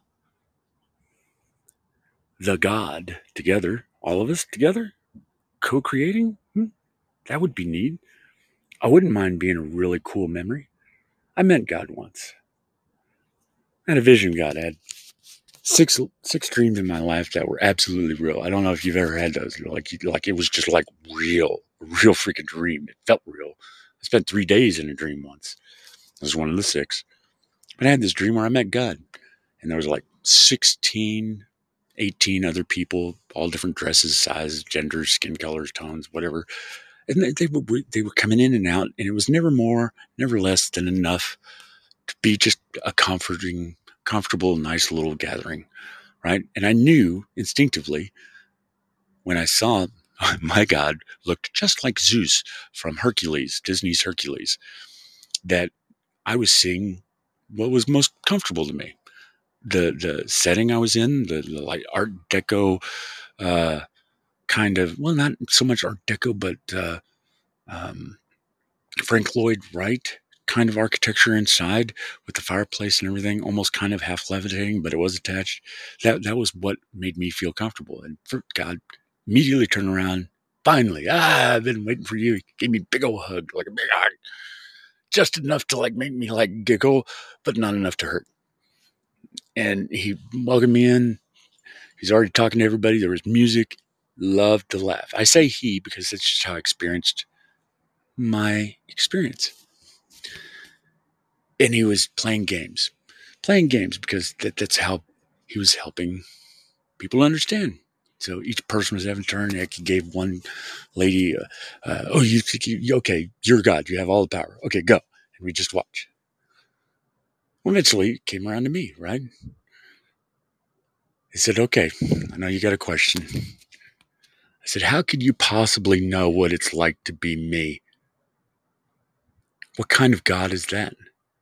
the God together, all of us together, co-creating, hmm, that would be neat. I wouldn't mind being a really cool memory. I met God once. I had a vision of God. I had six six dreams in my life that were absolutely real. I don't know if you've ever had those. Like like it was just like real, real freaking dream. It felt real. I spent three days in a dream once. I was one of the six. But I had this dream where I met God. And there was like sixteen, eighteen other people, all different dresses, sizes, genders, skin colors, tones, whatever. And they, they were they were coming in and out, and it was never more, never less than enough to be just a comforting, comfortable, nice little gathering, right? And I knew instinctively when I saw my God looked just like Zeus from Hercules, Disney's Hercules, that I was seeing what was most comfortable to me. The the setting I was in, the, the like Art Deco uh, kind of, well, not so much Art Deco, but uh, um, Frank Lloyd Wright kind of architecture inside with the fireplace and everything, almost kind of half levitating, but it was attached. That that was what made me feel comfortable. And for God, immediately turned around. Finally, ah, I've been waiting for you. He gave me a big old hug, like a big hug, just enough to like make me like giggle, but not enough to hurt. And he welcomed me in. He's already talking to everybody. There was music. Loved to laugh. I say he because that's just how I experienced my experience. And he was playing games. Playing games because that, that's how he was helping people understand. So each person was having a turn. He gave one lady, uh, uh, oh, you, you, okay, you're God. You have all the power. Okay, go. And we just watch. Well, eventually it came around to me, right? He said, okay, I know you got a question. I said, how could you possibly know what it's like to be me? What kind of God is that?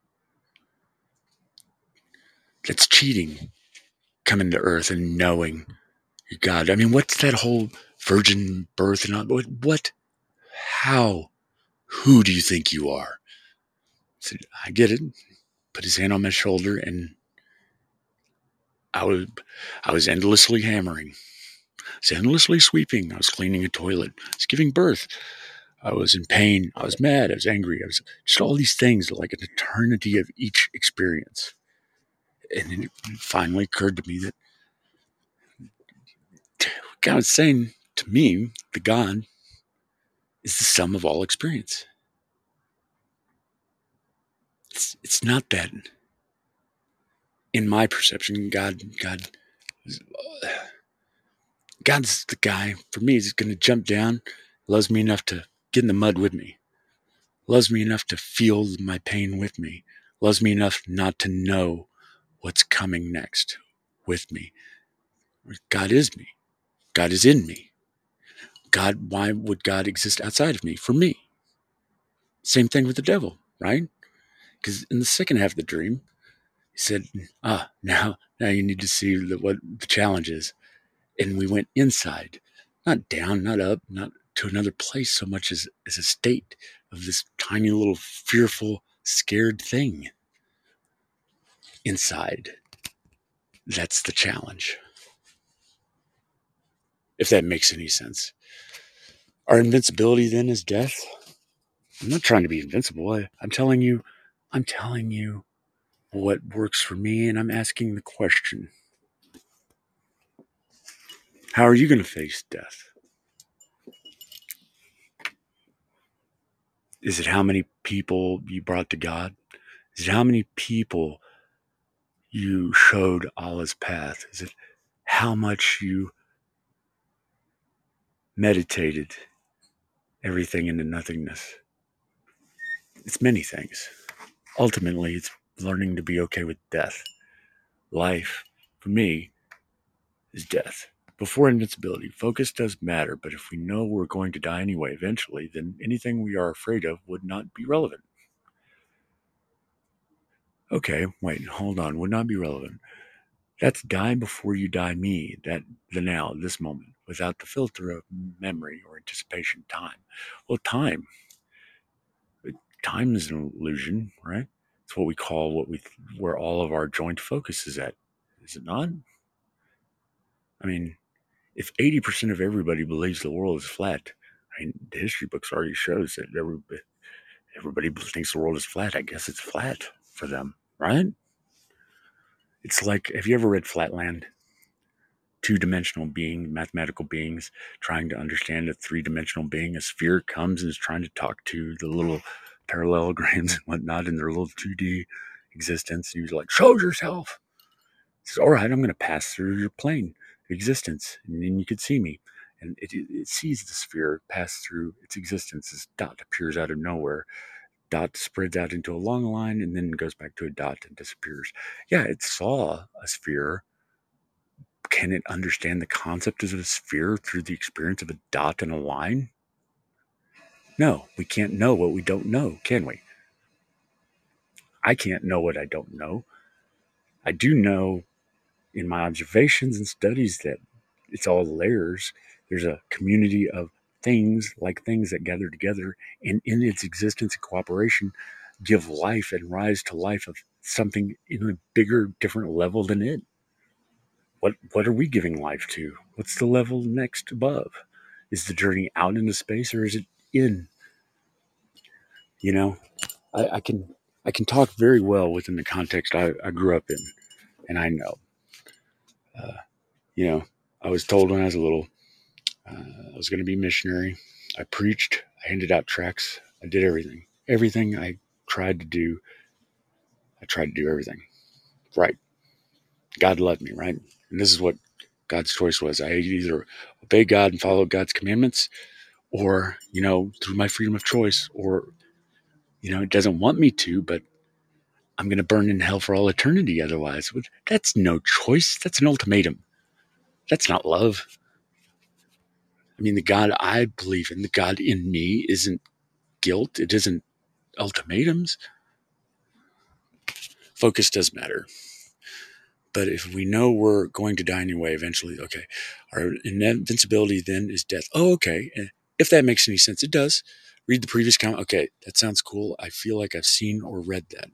That's cheating, coming to earth and knowing you're God. I mean, what's that whole virgin birth and all? What, what, how, who do you think you are? I said, I get it. Put his hand on my shoulder, and I was, I was endlessly hammering. I was endlessly sweeping. I was cleaning a toilet. I was giving birth. I was in pain. I was mad. I was angry. I was just all these things, like an eternity of each experience. And then it finally occurred to me that God was saying to me, the God is the sum of all experience. It's, it's not that. In my perception, God, God, God's the guy, for me, he's going to jump down, loves me enough to get in the mud with me, loves me enough to feel my pain with me, loves me enough not to know what's coming next with me. God is me. God is in me. God, why would God exist outside of me? For me. Same thing with the devil, right? Because in the second half of the dream, he said, ah, now, now you need to see the, what the challenge is. And we went inside, not down, not up, not to another place so much as, as a state of this tiny little fearful, scared thing inside. That's the challenge. If that makes any sense. Our invincibility then is death. I'm not trying to be invincible. I, I'm telling you, I'm telling you what works for me, and I'm asking the question, how are you going to face death? Is it how many people you brought to God? Is it how many people you showed Allah's path? Is it how much you meditated everything into nothingness? It's many things. Ultimately, it's learning to be okay with death. Life, for me, is death. Before invincibility, focus does matter, but if we know we're going to die anyway eventually, then anything we are afraid of would not be relevant. Okay, wait, hold on, would not be relevant. That's die before you die me, that the now, this moment, without the filter of memory or anticipation, time. Well, time, time is an illusion, right? It's what we call what we, where all of our joint focus is at, is it not? I mean, if eighty percent of everybody believes the world is flat, I mean, the history books already shows that everybody, everybody thinks the world is flat. I guess it's flat for them, right? It's like, have you ever read Flatland? Two-dimensional being, mathematical beings trying to understand a three-dimensional being. A sphere comes and is trying to talk to the little parallelograms and whatnot in their little two D existence. And he's like, show yourself. He says, all right, I'm going to pass through your plane of existence, and then you could see me. And it, it sees the sphere pass through its existence. This dot appears out of nowhere. Dot spreads out into a long line and then goes back to a dot and disappears. Yeah, it saw a sphere. Can it understand the concept of a sphere through the experience of a dot and a line? No, we can't know what we don't know, can we? I can't know what I don't know. I do know in my observations and studies that it's all layers. There's a community of things, like things that gather together, and in its existence and cooperation give life and rise to life of something in a bigger, different level than it. What what are we giving life to? What's the level next above? Is the journey out into space, or is it in? You know, I, I can I can talk very well within the context I, I grew up in, and I know. Uh, you know, I was told when I was little uh, I was going to be a missionary. I preached. I handed out tracts. I did everything. Everything I tried to do, I tried to do everything right. God loved me, right? And this is what God's choice was. I either obey God and follow God's commandments, or, you know, through my freedom of choice, or, you know, it doesn't want me to, but I'm going to burn in hell for all eternity otherwise. That's no choice. That's an ultimatum. That's not love. I mean, the God I believe in, the God in me, isn't guilt. It isn't ultimatums. Focus does matter. But if we know we're going to die anyway, eventually, okay, our invincibility then is death. Oh, okay. If that makes any sense, it does. Read the previous comment. Okay, that sounds cool. I feel like I've seen or read that.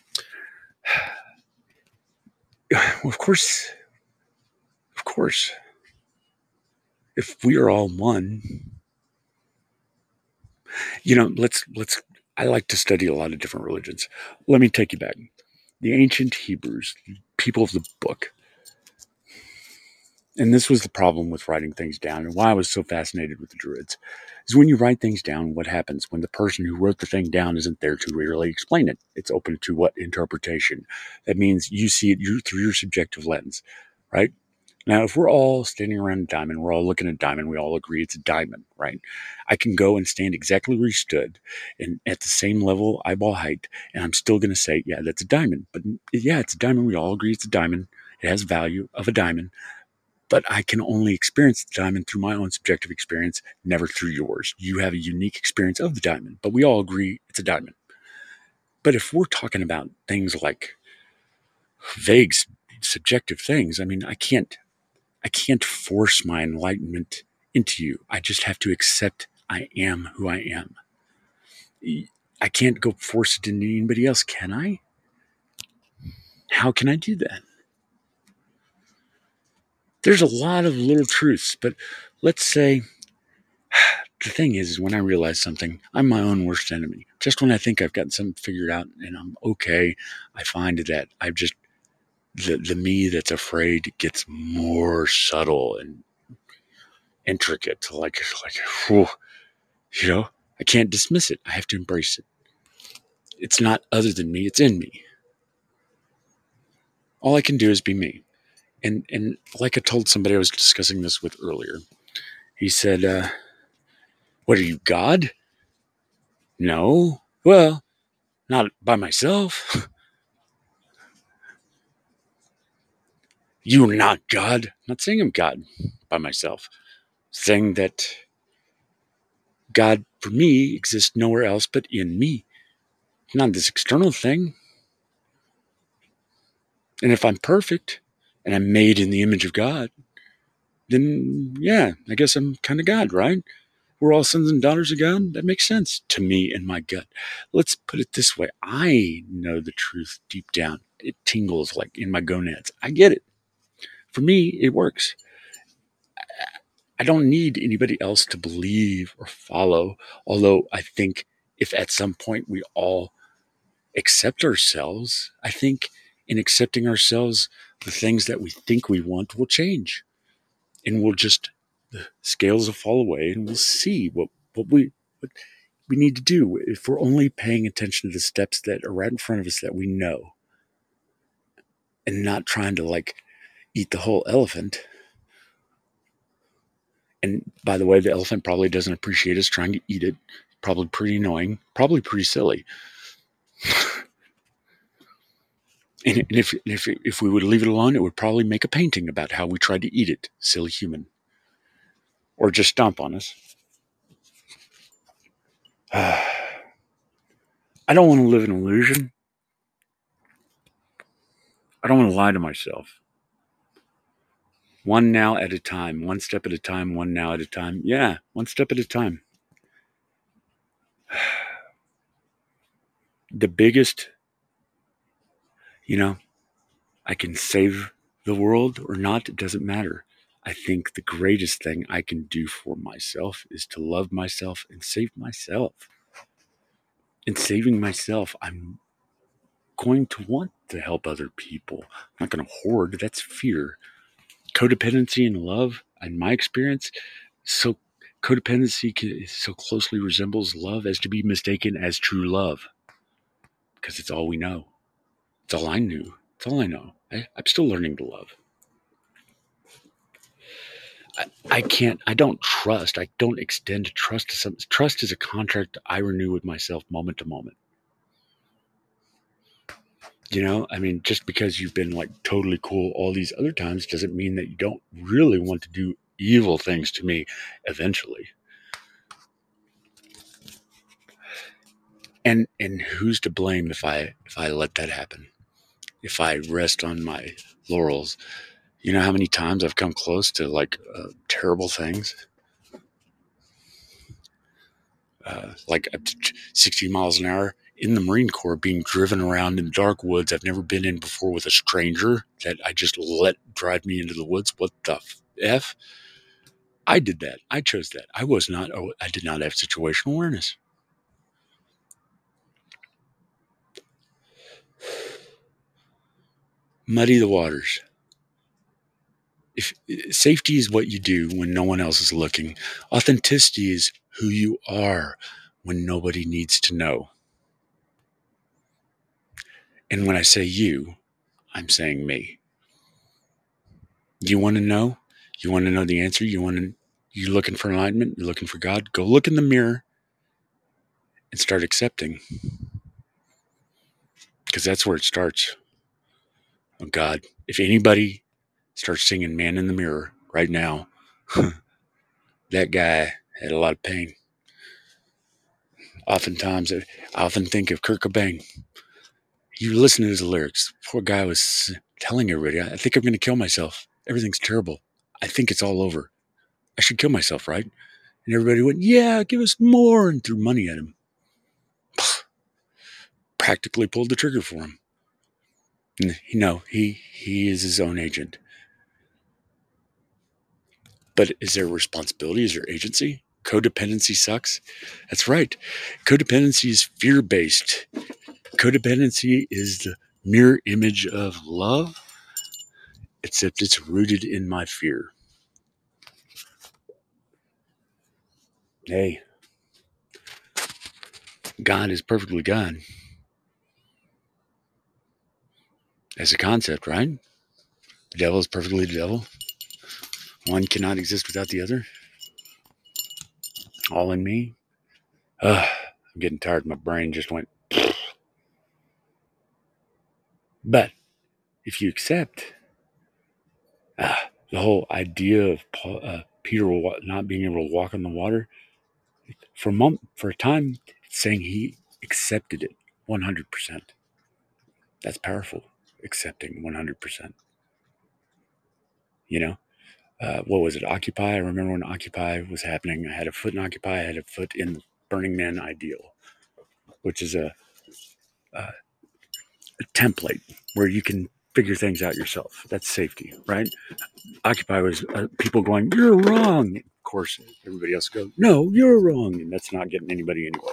Well, of course, of course, if we are all one, you know, let's, let's, I like to study a lot of different religions. Let me take you back. The ancient Hebrews, people of the book. And this was the problem with writing things down, and why I was so fascinated with the Druids, is when you write things down, what happens when the person who wrote the thing down isn't there to really explain it? It's open to what interpretation? That means you see it through your subjective lens, right? Now, if we're all standing around a diamond, we're all looking at a diamond, we all agree it's a diamond, right? I can go and stand exactly where you stood and at the same level, eyeball height, and I'm still going to say, yeah, that's a diamond. But yeah, it's a diamond. We all agree it's a diamond. It has value of a diamond. But I can only experience the diamond through my own subjective experience, never through yours. You have a unique experience of the diamond, but we all agree it's a diamond. But if we're talking about things like vague, subjective things, I mean, I can't, I can't force my enlightenment into you. I just have to accept I am who I am. I can't go force it into anybody else, can I? How can I do that? There's a lot of little truths, but let's say the thing is, is when I realize something, I'm my own worst enemy. Just when I think I've got something figured out and I'm okay, I find that I've just, the, the me that's afraid gets more subtle and intricate. Like, like, whew, you know, I can't dismiss it. I have to embrace it. It's not other than me. It's in me. All I can do is be me. And, and like I told somebody I was discussing this with earlier, he said, uh, what are you, God? No. Well, not by myself. You're not God. I'm not saying I'm God by myself. I'm saying that God for me exists nowhere else but in me. Not this external thing. And if I'm perfect and I'm made in the image of God, then yeah, I guess I'm kind of God, right? We're all sons and daughters of God. That makes sense to me in my gut. Let's put it this way. I know the truth deep down. It tingles like in my gonads. I get it. For me, it works. I don't need anybody else to believe or follow, although I think if at some point we all accept ourselves, I think in accepting ourselves, the things that we think we want will change. And we'll just, the scales will fall away and we'll see what, what we what we need to do if we're only paying attention to the steps that are right in front of us that we know and not trying to like eat the whole elephant. And by the way, the elephant probably doesn't appreciate us trying to eat it. Probably pretty annoying, probably pretty silly. And if, if, if we would leave it alone, it would probably make a painting about how we tried to eat it, silly human. Or just stomp on us. I don't want to live in illusion. I don't want to lie to myself. One now at a time, one step at a time, one now at a time. Yeah, one step at a time. The biggest, you know, I can save the world or not, it doesn't matter. I think the greatest thing I can do for myself is to love myself and save myself. In saving myself, I'm going to want to help other people. I'm not going to hoard. That's fear. Codependency and love, in my experience, so codependency so closely resembles love as to be mistaken as true love. Because it's all we know. It's all I knew. It's all I know. I, I'm still learning to love. I, I can't, I don't trust. I don't extend trust to something. Trust is a contract I renew with myself moment to moment. You know, I mean, just because you've been like totally cool all these other times doesn't mean that you don't really want to do evil things to me eventually. And and who's to blame if I if I let that happen? If I rest on my laurels? You know how many times I've come close to like uh, terrible things? Uh, like up to sixty miles an hour in the Marine Corps, being driven around in dark woods I've never been in before with a stranger that I just let drive me into the woods. What the F? I did that. I chose that. I was not, oh, I did not have situational awareness. Muddy the waters. If safety is what you do when no one else is looking, authenticity is who you are when nobody needs to know. And when I say you, I'm saying me. Do you want to know? You want to know the answer? You want to? You looking for enlightenment? You're looking for God? Go look in the mirror and start accepting, because that's where it starts. Oh God, if anybody starts singing "Man in the Mirror" right now, that guy had a lot of pain. Oftentimes, I often think of Kurt Cobain. You listen to his lyrics. Poor guy was telling everybody, I think I'm going to kill myself. Everything's terrible. I think it's all over. I should kill myself, right? And everybody went, yeah, give us more, and threw money at him. Practically pulled the trigger for him. You know, he, he is his own agent. But is there responsibility? Is there agency? Codependency sucks? That's right. Codependency is fear-based. Codependency is the mirror image of love, except it's rooted in my fear. Hey, God is perfectly God as a concept, right? The devil is perfectly the devil. One cannot exist without the other. All in me. Ugh, I'm getting tired. My brain just went. But if you accept uh, the whole idea of Paul, uh, Peter not being able to walk on the water, for a moment, for a time, saying he accepted it one hundred percent. That's powerful. Accepting one hundred percent. You know, uh, what was it? Occupy. I remember when Occupy was happening. I had a foot in Occupy. I had a foot in Burning Man Ideal, which is a, a, a template where you can figure things out yourself. That's safety, right? Occupy was uh, people going, "You're wrong." Of course, everybody else goes, "No, you're wrong," and that's not getting anybody anywhere.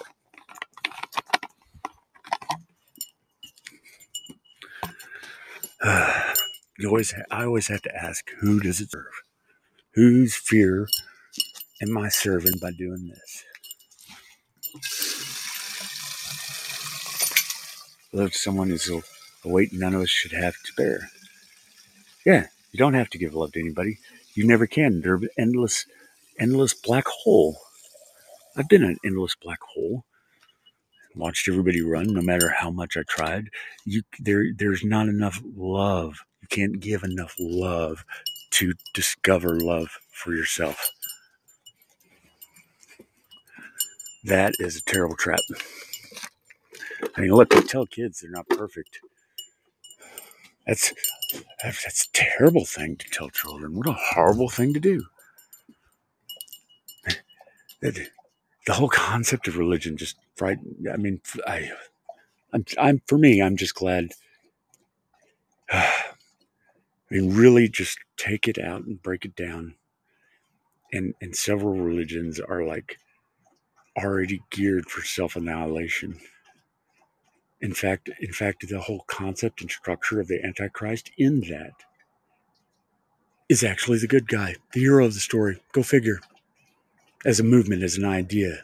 Uh, you always, ha- I always have to ask, who does it serve? Whose fear am I serving by doing this? Love to someone is a, a weight none of us should have to bear. Yeah, you don't have to give love to anybody. You never can. There's an endless, endless black hole. I've been in an endless black hole. Watched everybody run, no matter how much I tried. You there, there's not enough love. You can't give enough love to discover love for yourself. That is a terrible trap. I mean, look, they tell kids they're not perfect. That's that's a terrible thing to tell children. What a horrible thing to do. The, the whole concept of religion just frightened. I mean, I, I'm, I'm for me, I'm just glad. I mean, really, just take it out and break it down. And and several religions are like already geared for self-annihilation. In fact, in fact, the whole concept and structure of the Antichrist in that is actually the good guy, the hero of the story. Go figure. As a movement, as an idea,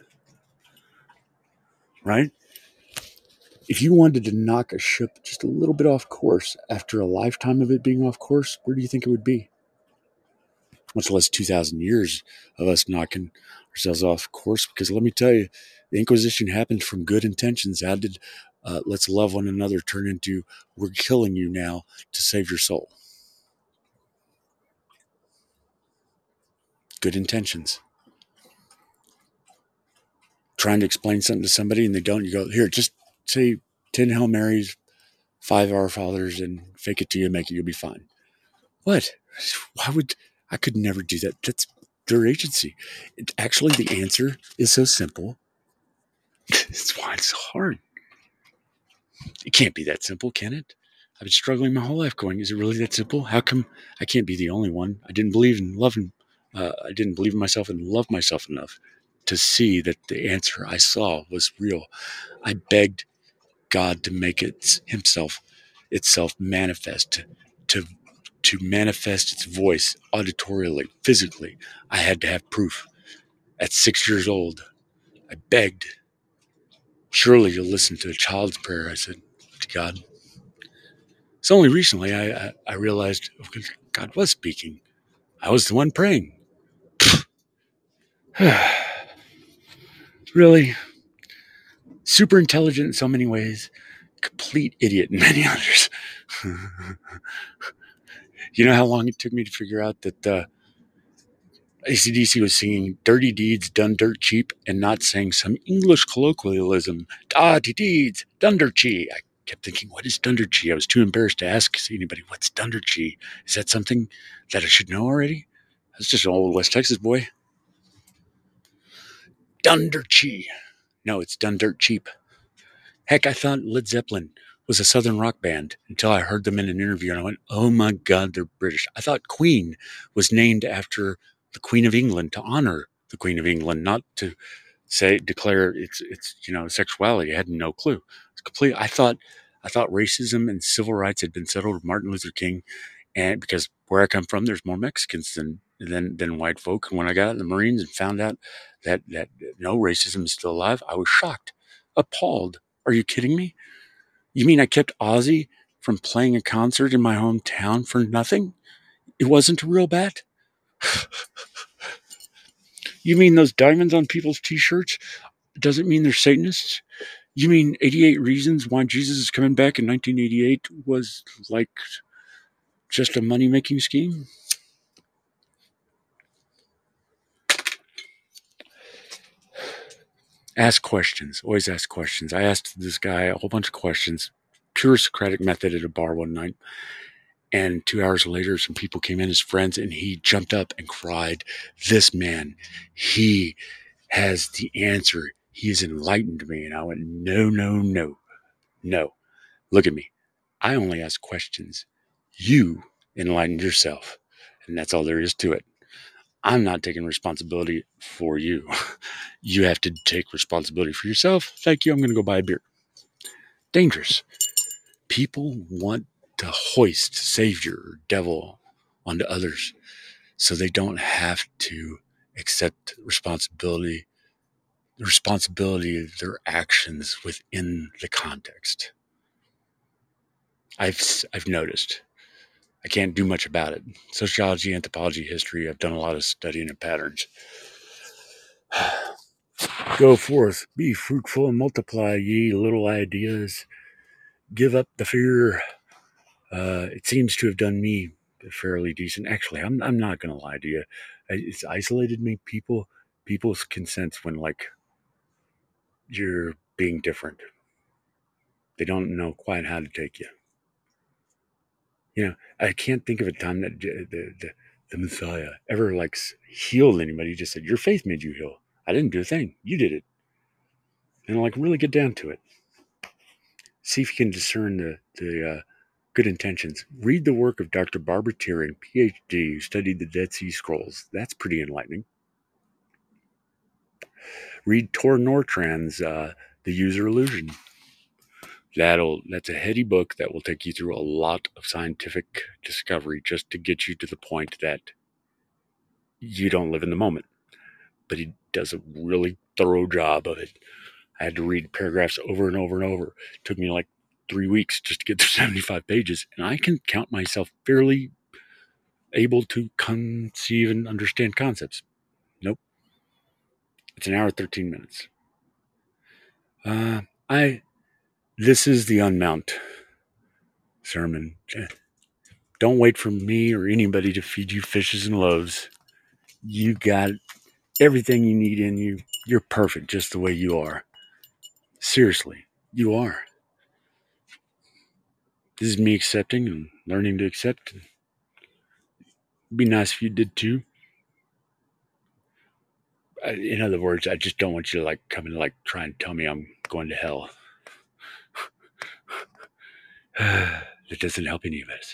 right? If you wanted to knock a ship just a little bit off course after a lifetime of it being off course, where do you think it would be? Much less two thousand years of us knocking ourselves off course. Because let me tell you, the Inquisition happened from good intentions. How did uh, let's love one another turn into we're killing you now to save your soul? Good intentions. Trying to explain something to somebody and they don't, you go, here, just say ten Hail Marys, five Our Fathers, and fake it till you make it, you'll be fine. What? Why would I could never do that? That's their agency. It, actually, the answer is so simple. It's why it's so hard. It can't be that simple, can it? I've been struggling my whole life going, is it really that simple? How come I can't be the only one? I didn't believe in loving, uh, I didn't believe in myself and love myself enough to see that the answer I saw was real. I begged God to make it himself, itself manifest, to, to, to manifest its voice auditorially, physically. I had to have proof. At six years old, I begged, surely you'll listen to a child's prayer, I said to God. It's only recently I, I, I realized, God was speaking. I was the one praying. Really? Super intelligent in so many ways, complete idiot in many others. You know how long it took me to figure out that uh, A C D C was singing Dirty Deeds Done Dirt Cheap and not saying some English colloquialism, Dirty Deeds Done Dirt Cheap. I kept thinking, what is Dunderchi? I was too embarrassed to ask anybody, what's Dunderchi? Is that something that I should know already? That's just an old West Texas boy. Dunderchi. No, it's Done Dirt Cheap. Heck, I thought Led Zeppelin was a southern rock band until I heard them in an interview and I went, oh my God, they're British. I thought Queen was named after the Queen of England to honor the Queen of England, not to say declare its its you know sexuality. I had no clue. It's complete. I thought I thought racism and civil rights had been settled with Martin Luther King, and because where I come from, there's more Mexicans than than than white folk. And when I got out in the Marines and found out that that no racism is still alive, I was shocked, appalled. Are you kidding me? You mean I kept Ozzy from playing a concert in my hometown for nothing? It wasn't a real bat? You mean those diamonds on people's t-shirts doesn't mean they're Satanists? You mean eighty-eight Reasons Why Jesus is Coming Back in nineteen eighty-eight was like just a money-making scheme? Ask questions. Always ask questions. I asked this guy a whole bunch of questions, pure Socratic method at a bar one night. And two hours later, some people came in as friends, and he jumped up and cried, this man, he has the answer. He has enlightened me. And I went, no, no, no, no. Look at me. I only ask questions. You enlightened yourself. And that's all there is to it. I'm not taking responsibility for you. You have to take responsibility for yourself. Thank you. I'm going to go buy a beer. Dangerous. People want to hoist savior or devil onto others so they don't have to accept responsibility, the responsibility of their actions within the context. I've I've noticed. I can't do much about it. Sociology, anthropology, history, I've done a lot of studying of patterns. Go forth, be fruitful, and multiply ye little ideas. Give up the fear. Uh, it seems to have done me fairly decent. Actually, I'm I'm not going to lie to you. It's isolated me. People people can sense when like you're being different. They don't know quite how to take you. You know, I can't think of a time that the the, the Messiah ever like healed anybody. He just said, "Your faith made you heal. I didn't do a thing. You did it." And like really get down to it. See if you can discern the the uh, good intentions. Read the work of Doctor Barbara Turing, P H D, who studied the Dead Sea Scrolls. That's pretty enlightening. Read Tor Nortrand's uh, The User Illusion. That'll that's a heady book that will take you through a lot of scientific discovery just to get you to the point that you don't live in the moment. But he does a really thorough job of it. I had to read paragraphs over and over and over. It took me like three weeks just to get through seventy-five pages, and I can count myself fairly able to conceive and understand concepts. Nope. It's an hour, thirteen minutes. Uh, I, this is the Unmount sermon. Don't wait for me or anybody to feed you fishes and loaves. You got everything you need in you. You're perfect just the way you are. Seriously, you are. This is me accepting and learning to accept. It'd be nice if you did too. In other words, I just don't want you to like come and like try and tell me I'm going to hell. That doesn't help any of us.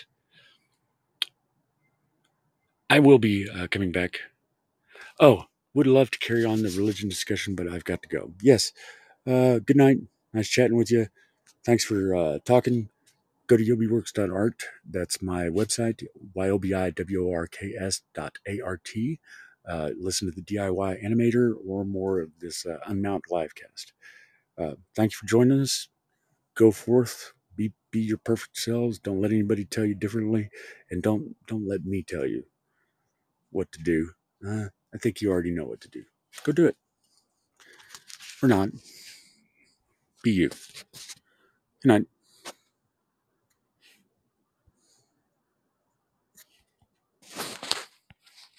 I will be uh, coming back. Oh, would love to carry on the religion discussion, but I've got to go. Yes. Uh, good night. Nice chatting with you. Thanks for uh, talking. Go to yobiworks dot art. That's my website, Y O B I W O R K S dot A R T. Uh, listen to the D I Y animator or more of this uh, Unmount livecast. Uh, thanks for joining us. Go forth, be be your perfect selves. Don't let anybody tell you differently, and don't don't let me tell you what to do. Uh, I think you already know what to do. Go do it. Or not. Be you. Good night.